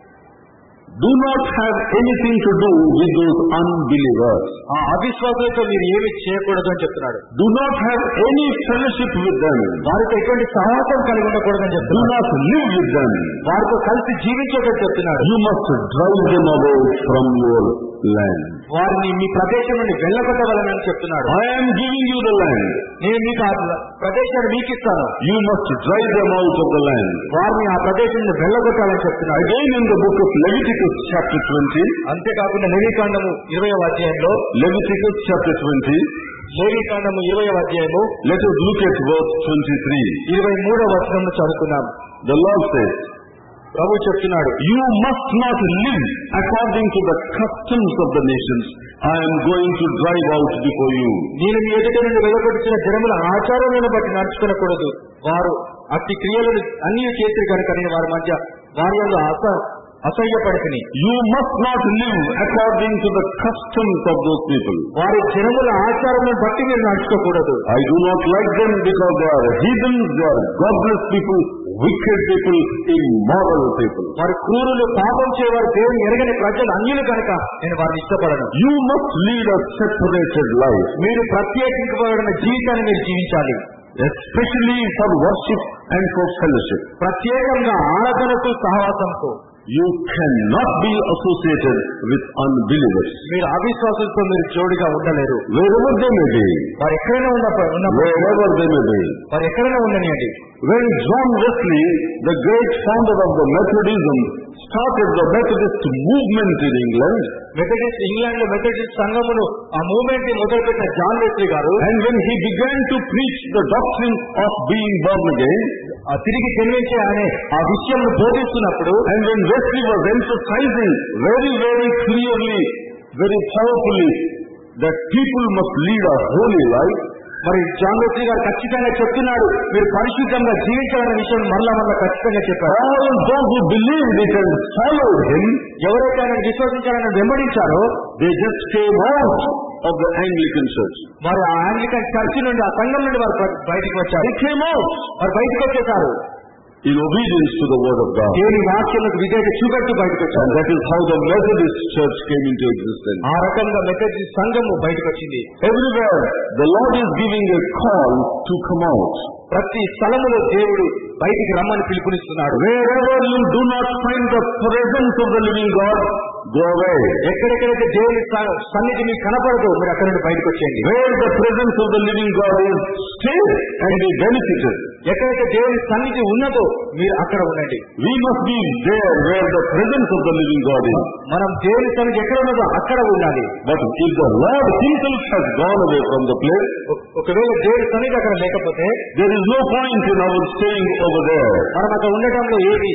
do not have anything to do with those unbelievers. ఆ అవిశ్వాసులతో మీరు ఏమి చేయకూడదు అని చెప్తున్నాడు. Do not have any fellowship with them. వారితో ఎటువంటి సహవాసం కలిగి ఉండకూడదని Do చెప్తున్నాడు. not live with them. వారితో కలిసి జీవించకూడదు చెప్తున్నాడు. You must drive them away from your land. వారిని మీ ప్రదేశం నుండి వెళ్ళగొట్టవలనని చెప్తున్నాడు. I am giving you the land. నేను మీకు ఆ ప్రదేశాన్ని మీకు ఇస్తాను. You must drive them out of the land. వారిని ఆ ప్రదేశం నుండి వెళ్ళగొట్టాలని చెప్తున్నాడు. Again in the book of Leviticus chapter twenty. అంతేకాకుండా లేవీకాండము ఇరవైవ అధ్యాయంలో Leviticus chapter twenty. లేవీకాండము ఇరవైవ అధ్యాయము Let us look at verse twenty-three. ఇరవై మూడవ వచనంలో చదువుకున్నాం. The Lord says, ప్రభు చెప్తున్నాడు, you must not live according to the customs of the nations I am going to drive out before you. నేను మీ ఎదుట నుండి వెళ్ళగొట్టిన జనముల ఆచారాలను బట్టి నడుచుకోకూడదు. వారు అట్టి క్రియలను అన్ని చేసి కనుక నేను వారి మధ్య వారి వల్ల అస అసహ్యపడితిని. You must not live according to the customs of those people. వారి జనముల ఆచారాలను బట్టి మీరు నడుచుకోకూడదు. I do not like them because they are heathens, they are godless people, wicked people, immoral people. వారి క్రూరులు, పాపం చేయవారు, దేవుని ఎరగని ప్రజలు, అన్యులు కనుక నేను వారిని ఇష్టపడను. You must lead a separated life. మీరు ప్రత్యేకించబడిన జీవితాన్ని మీరు జీవించాలి. Especially for worship and for fellowship. ప్రత్యేకంగా ఆరాధనకు, సహవాసంకు. You cannot be associated with unbelievers. మీరు అవిశ్వాసులతో మీరు జోడిగా ఉండలేరు. Wherever they may be. వారు ఎక్కడైనా ఉన్నప్పుడు Wherever they may be. వారు ఎక్కడైనా ఉండనియండి. When John Wesley, the great founder of the Methodism, started the Methodist movement in England, Methodist England లో Methodist సంఘమును ఆ మూవ్మెంట్ ని మొదలుపెట్టిన జాన్ వెస్లీ గారు, and when he began to preach the doctrine of being born again, ఆ తిరిగి జన్మించే అనే ఆ విషయం బోధిస్తున్నప్పుడు, and when Wesley was emphasizing very very clearly, very powerfully that people must lead a holy life, మరి John Wesley గారు ఖచ్చితంగా చెప్తున్నాడు, మీరు పరిశుద్ధంగా జీవించాలనే విషయం మరలా మరలా ఖచ్చితంగా చెప్పారు. all those who believed it and followed him, ఎవరైతే ఆయన విశ్వసించాలని వెంబడించారో, they just came out of the Anglican church. మరి ఆ ఆంగ్లికన్ చర్చ్ నుండి, ఆ సంఘం నుండి వారు బయటికి వచ్చారు. They came out వారు బయటకు వచ్చేసారు in obedience to the word of God. దేవుని వాక్యాలకు విధేయత చూపెట్టి బయటకు వచ్చారు. And that is how the Methodist church came into existence. ఆ రకంగా మెథడిస్ట్ సంఘము బయటకు వచ్చింది. Everywhere the Lord is giving a call to come out. ప్రతి స్థలములో దేవుడు బయటికి రమ్మని పిలుపునిస్తున్నాడు. Wherever you do not find the presence of the living God, go away. ఎక్కడెక్కడైతే దేవుని సన్నిధి మీకు కనపడదు, మీరు అక్కడ నుండి బయటకు వచ్చేయండి. Where the presence of the living God is, stay and be benefited. ఎక్కడైతే దేవుని సన్నిధి ఉన్నదో మీరు అక్కడ ఉండండి. We must be there where the presence of the living God is. మనం దేవుని సన్నిధి ఎక్కడ ఉన్నదో అక్కడ ఉండాలి. But if the Lord himself has gone away from the place, ఒకవేళ దేవుని సన్నిధి అక్కడ లేకపోతే, there is no point in our staying over there. మనం అక్కడ ఉండటంలో ఏది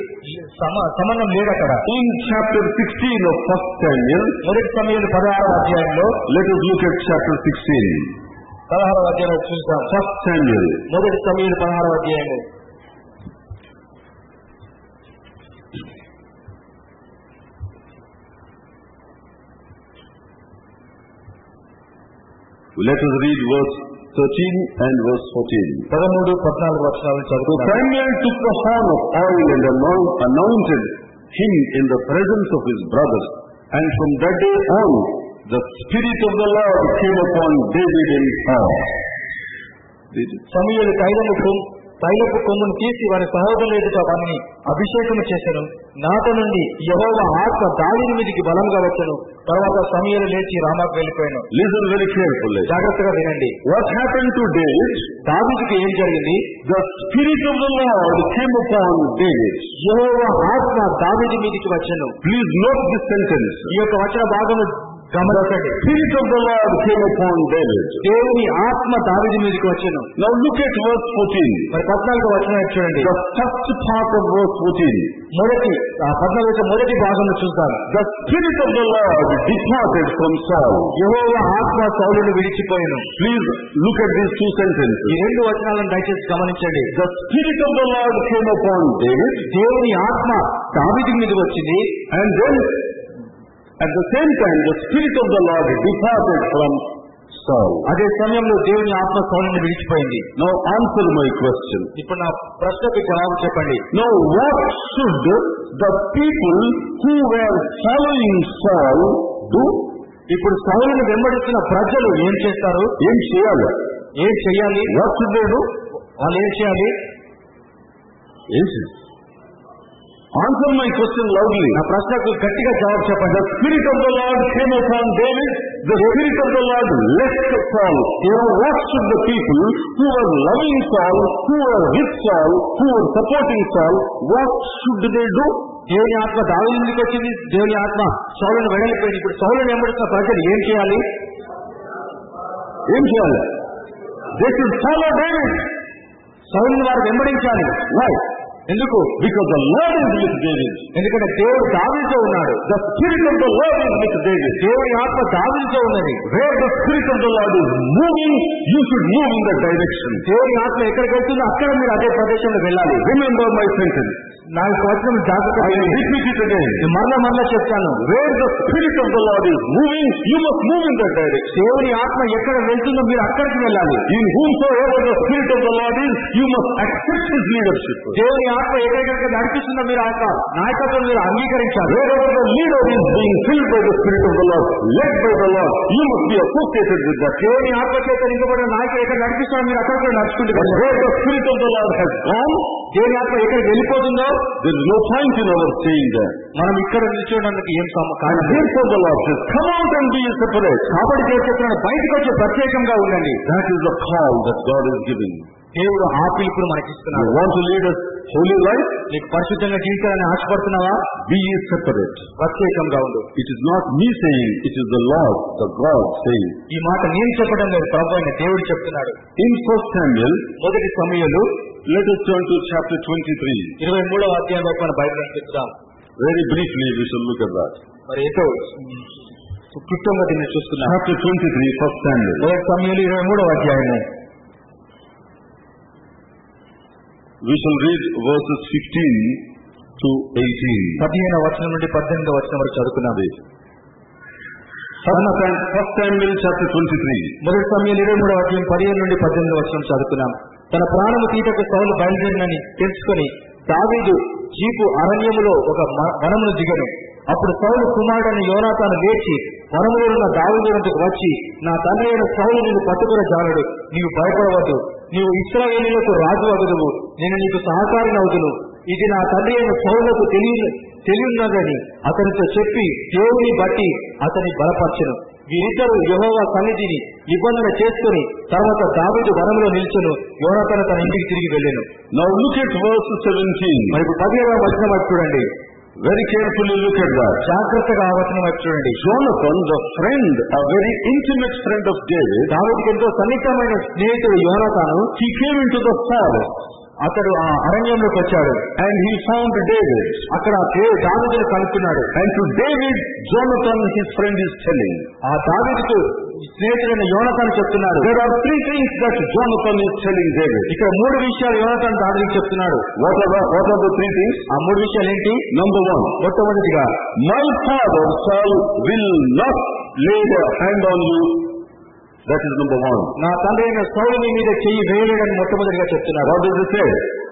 సంబంధం లేదు అక్కడ. In chapter sixteen of First Samuel, మొదటి సమయంలో పదహారవ అధ్యాయంలో, let us look at chapter sixteen. పదహారవ అధ్యాయంలో చూస్తాం. First Samuel, మొదటి సమయంలో పదహారవ అధ్యాయంలో let us read verse thirteen and verse fourteen. పదమూడు పద్నాలుగు వచనాలను So చదువుతాం. Samuel took the horn of oil and anointed him in the presence of his brothers, and from that day on the Spirit of the Lord came upon David in power. సమూయేలు తైలము తైలపు కొమ్మును తీసి వారి సహోదరుల ఎదుట వారిని అభిషేకము చేశాను. నాట నుండి యెహోవా ఆత్మ దావీదు మీదికి బలంగా వచ్చాను. తర్వాత సమూయేలు లేచి రామాకు వెళ్ళిపోయాను. Listen very carefully. జాగ్రత్తగా వినండి. What happened to David? దావీదుకి ఏం జరిగింది? The Spirit of the Lord came upon David. యెహోవా ఆత్మ దావీదు మీదికి వచ్చాను. Please note this sentence. ఈ యొక్క వచన భాగము గమనించండి. Spirit of the Lord came upon David. దేవుని ఆత్మ దావీదు మీదికి వచ్చాను. Now look at verse fourteen. మరి పద్నాలుగు వచనం చూడండి. The first part of verse fourteen. మొదటి ఆ పద్నాలుగు మొదటి భాగంలో చూద్దాం. The Spirit of the Lord departed from Saul. యెహోవా ఆత్మ సౌలును విడిచిపోయాను. Please look at these two sentences. ఈ రెండు వచనాలను దయచేసి గమనించండి. The Spirit of the Lord came upon David. దేవుని ఆత్మ దావీదు మీదకి వచ్చింది. And then At the same time, the Spirit of the Lord departed from Saul. అదే సమయంలో దేవుని ఆత్మ సౌలుని విడిచిపోయింది. Now answer my question. ఇప్పుడు నా ప్రశ్నకు జవాబు చెప్పండి. Now what should the people who were following Saul do? ఇప్పుడు సౌలుని వెంబడిస్తున్న ప్రజలు ఏం చేస్తారు? ఏం చేయాలి? ఏం చేయాలి? What should they do? వాళ్ళు ఏం చేయాలి? Yes. Answer my question loudly. నా ప్రశ్నకు గట్టిగా జవాబు చెప్పండి. The Spirit of the Lord came upon David. The Spirit of the Lord left Saul. You know, what should the people who were loving Saul, who were with Saul, who were supporting Saul, what should they do? దేవుని ఆత్మ దావీదు నుండికి వచ్చింది. దేవుని ఆత్మ సౌలుని వెడలిపోయింది. ఇప్పుడు సౌలుని వెంబడిస్తున్న ప్రజలు ఏం చేయాలి? ఏం చేయాలి? They should follow David. సౌలుని వారు వెంబడించాలి. Why? ఎందుకు? Because the Lord is with David. ఎందుకంటే దేవుడు దావీదుతో ఉన్నాడు. The Spirit of the Lord is with David. దేవుని ఆత్మ దావీదుతో ఉన్నది. Where the Spirit of the Lord is moving, you should move in that direction. దేవుని ఆత్మ ఎక్కడికి వెళ్తుందో అక్కడ మీరు అదే ప్రదేశంలో వెళ్ళాలి. Remember my sentence. నా వచనం జాగ్రత్త. I will repeat it again. మరలా మరలా చెప్తాను. Where the Spirit of the Lord is moving, you must move in that direction. దేవుని ఆత్మ ఎక్కడ వెళ్తుందో మీరు అక్కడికి వెళ్ళాలి. In whomsoever the Spirit of the Lord is, you must accept His leadership. దేవుని ఆత్మ ఎక్కడికక్కడ నడిపిస్తుందో మీరు ఆ నాయకత్వం మీరు అంగీకరించాలి. Wherever the leader is being filled by the Spirit of the Lord, led by the Lord, you must be associated with that. దేవుని ఆత్మ చేత నింపబడిన నాయకుడు ఎక్కడ నడిపిస్తాడో మీరు అక్కడ కూడా నడుచుకుంటారు. Where the Spirit of the Lord has gone, దేవుని ఆత్మ ఎక్కడికి వెళ్ళిపోతుందో there is no point in our saying that. మనం ఇక్కడ నిల్చోడానికి ఏం కారణం? Therefore the Lord says, come out and be separate. కాబట్టి దేవుడు చెప్తున్నాడు, బయటకు వచ్చి ప్రత్యేకంగా ఉండండి. That is the call that God is giving. దేవుడు ఆ పిలుపును మనకి ఇస్తున్నాడు. You want to lead a holy life? నీకు పరిశుద్ధంగా జీవించాలని ఆశపడుతున్నావా? Be separate. ప్రత్యేకంగా ఉండు. It is not me saying, it is the Lord, the God saying. ఈ మాట నేను చెప్పడం లేదు, ప్రభువైన దేవుడు చెప్తున్నాడు. In First Samuel, మొదటి సమూయేలు, let us turn to chapter twenty-three. ఇరవై మూడవ అధ్యాయం వైపు మన బైబిల్ చూద్దాం. Very briefly we shall look at that. మరి ఎంతో క్లుప్తంగా దీన్ని చూస్తున్నాం. Chapter twenty-three, First Samuel. మొదటి సమూయేలు ఇరవై మూడవ అధ్యాయము. We shall read verses fifteen to eighteen. పదిహేను వచనం నుండి పద్దెనిమిది వచనం వరకు చదువుకున్నది. First Samuel chapter twenty-three. మొదటి సమూయేలు ఇరవై మూడవ అధ్యాయం పదిహేను నుండి పద్దెనిమిది వచనం చదువుకున్నాం. తన ప్రాణము తీటకు సౌలు బయలుదేరినని తెలుసుకొని దావీదు జీపు అరణ్యములో ఒక వనమును దిగను. అప్పుడు సౌలు కుమారుడైన యోనాతాను లేచి వనములో ఉన్న దావీదునకు వచ్చి, నా తండ్రి అయిన సౌలు నిన్ను పట్టుకున్న జాలడు, నీవు భయపడవద్దు, నీవు ఇశ్రాయేలీయులకు రాజు అగుదువు, నేను నీకు సహకారిని అవుదును, ఇది నా తండ్రి అయిన సౌలుకు తెలియ తెలియన్నదని అతనితో చెప్పి దేవుని బట్టి అతని బలపరచెను. వీరిద్దరూ యెహోవా సన్నిధిని నిబంధన చేసుకుని తర్వాత దావీదు వనంలో నిల్చెను. యోనాతాను తన ఇంటికి తిరిగి వెళ్ళెను. Now look at verse seventeen. మరి పదిహేడవ వచనం వైపు చూడండి. Very carefully look at that. జాగ్రత్తగా ఆ వచనం వైపు చూడండి. Jonathan, the friend, a very intimate friend of David, దావీదుకు ఎంతో సన్నిహితమైన స్నేహితుడు యోనాతాను, he came into the forest. అతడు ఆ అరణ్యంలోకి వచ్చాడు. And he found David. అక్కడ దావీదును కలుసుకున్నాడు. And to David, Jonathan, his friend, is telling. ఆ దావీదుకు స్నేహితుడైన యోనాతాను చెప్తున్నాడు. There are three things that Jonathan is telling David. ఇక్కడ మూడు విషయాలు యోనాతాను దావీదుకు చెప్తున్నాడు. What are the, what are the three things? ఆ మూడు విషయాలు ఏంటి? Number one. మొట్టమొదటిగా, my father Saul will not lay a hand on you. That is number one. నా తండ్రి అయిన సౌలు నీ మీద చెయ్యి వేయలేడని మొట్టమొదటిగా చెప్తున్నాడు. What does it say?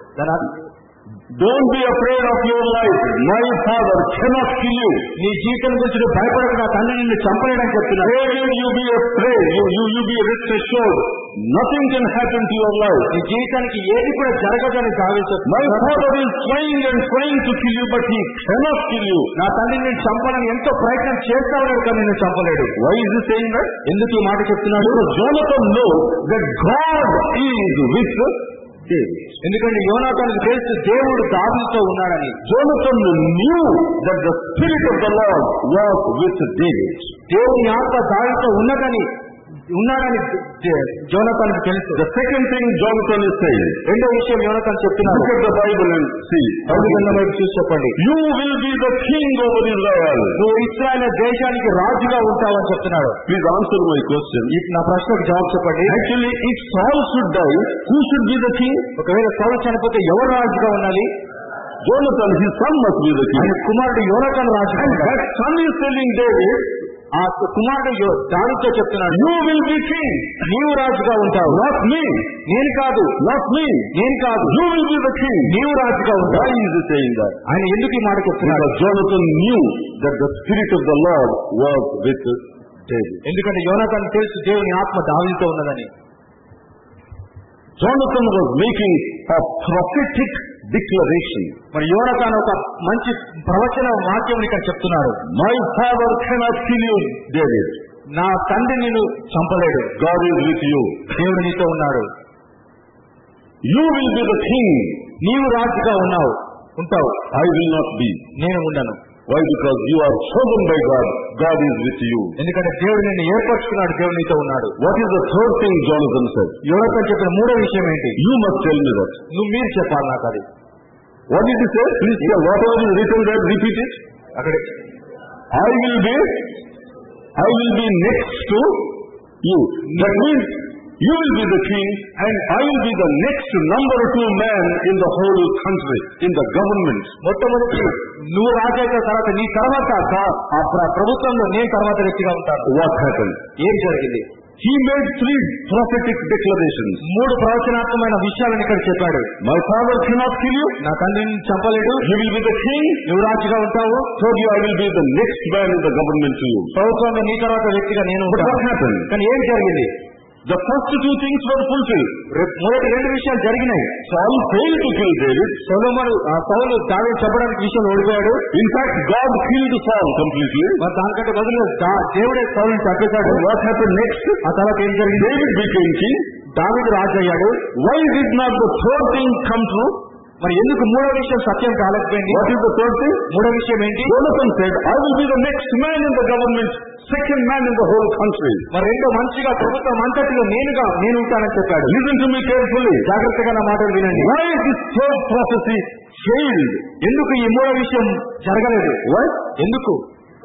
Don't be afraid of your life. My father cannot kill you. నీ జీవితం గురించి నువ్వు భయపడకు, నా తండ్రి నిన్ను చంపలేడని చెప్తున్నాడు. Where will you be afraid? You, you, you be rest assured. Nothing can happen to your life. నీ జీవితానికి ఏది కూడా జరగదని దావీదు My father is trying and trying to kill you, but he cannot kill you. నా తండ్రి నిన్ను చంపాలని ఎంతో ప్రయత్నం చేస్తా ఉన్నాడు, కానీ నిన్ను చంపలేడు. Why is he saying that? ఎందుకు ఈ మాట చెప్తున్నాడు? Because Jonathan knows that God is with David. ఎందుకంటే యోనాతానుకు తెలుసు దేవుడు దావీదుతో ఉన్నాడని. Jonathan knew that the Spirit of the Lord was with David. దేవుని ఆత్మ దావీదుతో ఉన్నదని ఉన్నాడని యోనాతానుకు తెలుసు. The second thing Jonathan is saying. రెండో విషయం యోనాతాను చెప్తున్నాడు. Look at the Bible and see. Bible వైపు చూసి చెప్పండి. You will be the king over Israel. నువ్వు ఇశ్రాయేలు దేశానికి రాజుగా ఉంటావని చెప్తున్నాడు. Please answer my question. నా ప్రశ్నకు జవాబు చెప్పండి. Actually, if Saul should die, who should be the king? ఒకవేళ సౌలు చనిపోతే ఎవరు రాజుగా ఉండాలి? Jonathan, his son must be the king. ఆయన కుమారుడు యోనాతాను రాజు. And that son is telling David, ఆ కుమారుడు దావీదుతో చెప్తున్నాడు, you will be king. నీవు రాజుగా ఉంటావు. Not me. నేను కాదు. Not me. నేను కాదు. You will be the king. నీవు రాజుగా ఉంటావు. Why is he saying that? ఆయన ఎందుకు ఈ మాట చెప్తున్నాడు? Because Jonathan knew that the spirit of the Lord was with David. ఎందుకంటే యోనాతాను తెలుసు దేవుని ఆత్మ దావీదుతో ఉన్నదని. Jonathan was making a prophetic declaration. మరి యోనాతాను ఒక మంచి ప్రవచన వాక్యం ఇక్కడ చెప్తున్నాడు. My father cannot kill you, David. నా తండ్రి నిన్ను చంపలేడు. God is with you. దేవుడు నీతో ఉన్నాడు. You will be the king. నీవు రాజుగా ఉన్నావు ఉంటావు. I will not be. నేను ఉండను. Why? Because you are chosen by God. God is with you. ఎందుకంటే దేవుడు నిన్ను ఏర్పరచుకున్నాడు. దేవుడు నీతో ఉన్నాడు. What is the third thing Jonathan said? యోనాతాను చెప్పిన మూడో విషయం ఏంటి? You must tell me that. నువ్వు మీరు చెప్పాలి నాకు అది. What did he say? Please tell. Whatever is written there, repeat it. అక్కడ I will be, I will be next to you. That means you will be the king and I will be the next number two man in the whole country, in the government. మొట్టమొదటి నువ్వు రాజైన తర్వాత నీ తర్వాత ఆ ప్రభుత్వంలో నేను తర్వాత వ్యక్తిగా ఉంటాను. What happened? ఏం జరిగింది? He made three prophetic declarations. మూడు ప్రవచనాత్మకమైన విషయాలను ఇక్కడ చెప్పాడు. My father cannot kill you. నా తండ్రిని చంపలేడు. You will be the king. నువ్వు రాజుగా ఉంటావు. Third, I will be the next man in the government to you. ప్రభుత్వంలో నీ తర్వాత వ్యక్తిగా నేను But ఉంటాను. what happened? కానీ ఏం జరిగింది? The first two things were fulfilled. మొదటి రెండు విషయాలు జరిగినాయి. Saul failed to kill David. సొలొమోను ఆ సౌలు దావీదును చంపడానికి విషయం ఓడిపోయాడు. In fact, God killed Saul completely. మరి దానికంటే బదులు దేవుడే సౌలుని చంపేశాడు. What happened next? ఆ తర్వాత ఏం జరిగింది? David became king. దావీదు రాజు అయ్యాడు. Why did not the third thing come true? మరి ఎందుకు మూడో విషయం సత్యం కాలేకపోయింది? What is the third thing? మూడో విషయం ఏంటి? Jonathan said, I will be the next man in the government, second man in the whole country. మరి రెండో మంచిగా ప్రభుత్వం అంతటిలో నేనుగా నేను ఉంటానని చెప్పాడు. Listen to me carefully. జాగ్రత్తగా నా మాటలు వినండి. Why this third prophecy failed? ఎందుకు ఈ మూడో విషయం జరగలేదు? Why? ఎందుకు?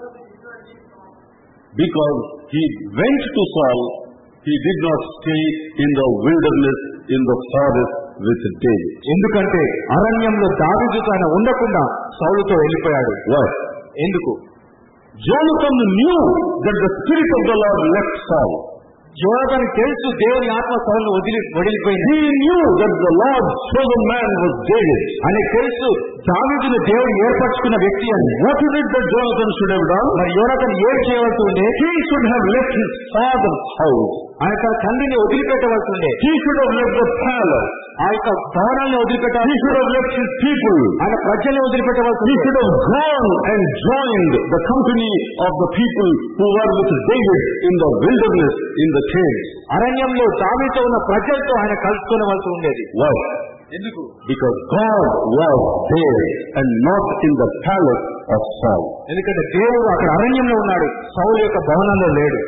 Because he went to Saul, he did not stay in the wilderness, in the forest with David. ఎందుకంటే అరణ్యంలో దావీదుతో ఆయన ఉండకుండా సౌలుతో వెళ్ళిపోయాడు. Why? ఎందుకు? Jonathan knew that the spirit of the Lord left Saul. యోనాతానుకు తెలుసు దేవుని ఆత్మ సౌలును వదిలి వదిలిపోయింది. He knew that the Lord's chosen man was David. ఆయనకు తెలుసు దావీదును దేవుడు ఏర్పరచుకున్న వ్యక్తి అని. What is it that Jonathan should have done? మరి యోనాతాను ఏం చేయవలసి ఉండే? He should have left his father's house. ఆయన తన తండ్రిని వదిలిపెట్టవలసి ఉండే. He should have left the palace. ఆ యొక్క భవనాన్ని వదిలిపెట్టాలి. He should have left his people. ఆయన ప్రజల్ని వదిలిపెట్టవలసి He ఉండే. should have gone and joined the company of the people who were with David in the wilderness, in the caves. అరణ్యంలో దావీదుతో ఉన్న ప్రజలతో ఆయన కలుసుకోవలసి ఉండేది. Why? ఎందుకు? Because God was there and not in the palace of Saul. ఎందుకంటే దేవుడు అక్కడ అరణ్యంలో ఉన్నాడు, సౌలు యొక్క భవనంలో లేడు.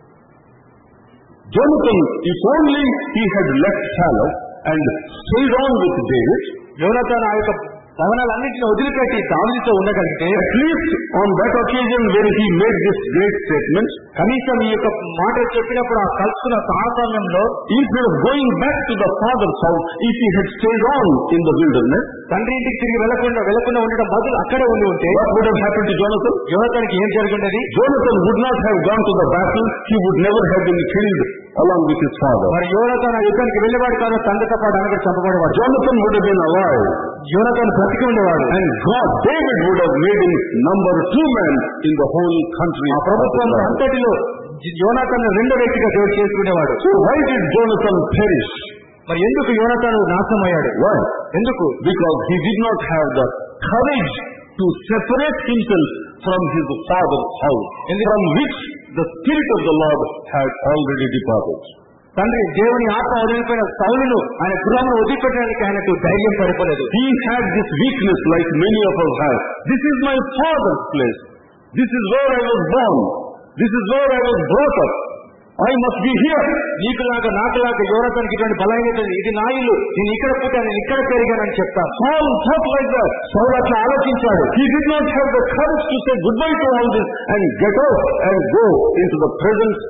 Jonathan, if only he had left palace and stayed on with David, యోనాతాను ఆ యొక్క భవనాలన్నింటినీ వదిలిపెట్టి దావీదుతో ఉండగలిగితే, at least on that occasion when he made this great statement, కనీసం ఈ యొక్క మాట చెప్పినప్పుడు ఆ కలుసుకున్న సమయంలో, instead of going back to the father's house, if he had stayed on in the wilderness, తండ్రి ఇంటికి తిరిగి వెళ్లకుండా వెళ్లకుండా ఉండడం బదులు అక్కడే ఉండి ఉంటే, what would have happened to Jonathan? యోనాతానుకి ఏం జరిగింది? Jonathan would not have gone to the battle. He would never have been killed along with his father. మరి యోనాతాను ఆ యుద్ధానికి వెళ్ళేవాడు కాదు, తండ్రితో పాటు ఆయన కూడా చంపబడేవాడు. Jonathan would have been alive. యోనాతాను బ్రతికి ఉండేవాడు. And God, David would have made him number two man in the whole country. ఆ ప్రభుత్వం అంతటిలో యోనాతాను రెండో వ్యక్తిగా దేవుడు చేసుకునేవాడు. So why did Jonathan perish? మరి ఎందుకు యోనాతాను నాశనం అయ్యాడు? Why? ఎందుకు? Because he did not have the courage to separate himself from his father's house, from which the spirit of the Lord had already departed. తండ్రి దేవుని ఆత్మ వదిలిపోయిన సౌలును ఆయన గృహంలో వదిలిపెట్టడానికి ఆయనకు ధైర్యం సరిపోలేదు. He had this weakness like many of us have. This is my father's place. This is where I was born. This is where I was brought up. I must be here. నీకులాగా నాకులాగా యోనాతానుకి ఇటువంటి బలహీనత, ఇది నా ఇల్లు, నేను ఇక్కడ పుట్టాను, నేను ఇక్కడ పెరిగానని చెప్తాను. Saul thought like that. సౌలు అట్లా ఆలోచించాడు. He did not have the courage to say goodbye to all this and get out and go into the presence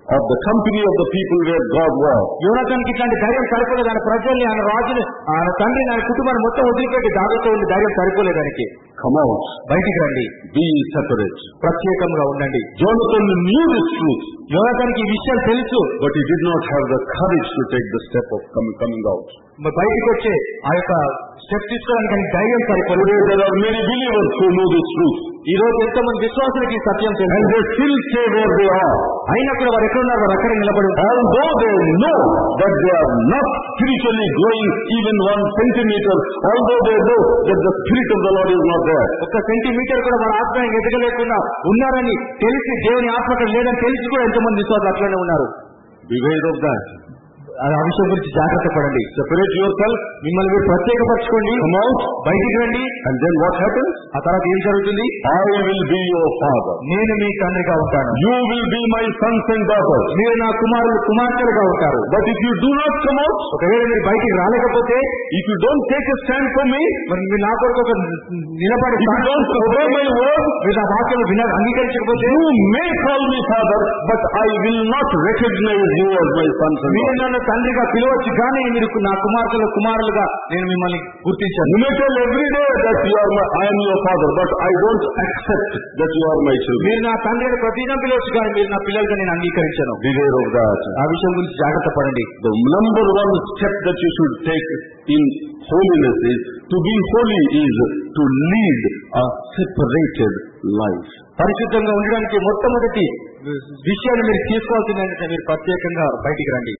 of the company of the people where God was. యోనాతానికి ఇట్లాంటి ధైర్యం సరిపోలేదు. ఆయన ప్రజల్ని, ఆయన రాజుని, ఆయన తండ్రిని, ఆయన కుటుంబాన్ని మొత్తం వదిలిపెట్టి దావీదుతో ఉండి ధైర్యం సరిపోలేదు ఆయనకి. Come out. బయటికి రండి. Be separate. ప్రత్యేకంగా ఉండండి. Jonathan knew this truth. యోనాతానికి ఈ విషయం తెలుసు. But he did not have the courage to take the step of coming, coming out. బయటికి వచ్చే ఆ యొక్క స్టెప్ తీసుకోవడానికి ధైర్యం సరిపోలేదు. There are many believers who know this truth. ఈ రోజు ఎంతో మంది విశ్వాసులకి సత్యం తెలుసు. And they still stay where they are. అయినా కూడా వారు ఎక్కడ ఉన్నారు? వారు అక్కడే నిలబడి. Although they know that they are not spiritually growing even one centimeter, although they know that the Spirit of the Lord is not there. ఒక centimetre కూడా వారు ఆత్మీయంగా ఎదగలేకుండా ఉన్నారని తెలిసి, దేవుని ఆత్మ అక్కడ లేదని తెలిసి కూడా ఎంతమంది విశ్వాసులు అట్లనే ఉన్నారు. Beware of that. ఆ విషయం గురించి జాగ్రత్త పడండి. Separate yourself. మిమ్మల్ని మీరు ప్రత్యేకపరచుకోండి. Come out. బయటికి రండి. And then what happens? ఆ తర్వాత ఏం జరుగుతుంది? I will be your father. నేను మీ తండ్రిగా ఉంటాను. You will be my sons and daughters. మీరు నా కుమారులు కుమార్తెలుగా ఉంటారు. But if you do not come out, ఒకవేళ మీరు బయటికి రాలేకపోతే, if you don't take a stand for me, మరి మీరు నా కొరకు ఒక నిలబడి, if you don't obey my word, మీరు నా వాక్యం విన అంగీకరించకపోతే, you may call me father, but I will not recognize you as my sons and మీరు daughters. నన్ను తండ్రిగా పిలవచ్చు, కానీ మీరు నా కుమార్తెలు కుమారులుగా నేను మిమ్మల్ని గుర్తించాను. You may tell every day that you are my, I am your father, but I don't accept that you are my children. మీరు నా తండ్రిని ప్రతిదినం పిలవచ్చు, కానీ మీరు నా పిల్లలుగా నేను అంగీకరించాను. Beware of that. ఆ విషయం గురించి జాగ్రత్త పడండి. The number one step that you should take in holiness is, to be holy is to lead a separated life. పరిశుద్ధంగా ఉండడానికి మొట్టమొదటి విషయాన్ని మీరు తీసుకోవాల్సిందంటే మీరు ప్రత్యేకంగా బయటికి రండి.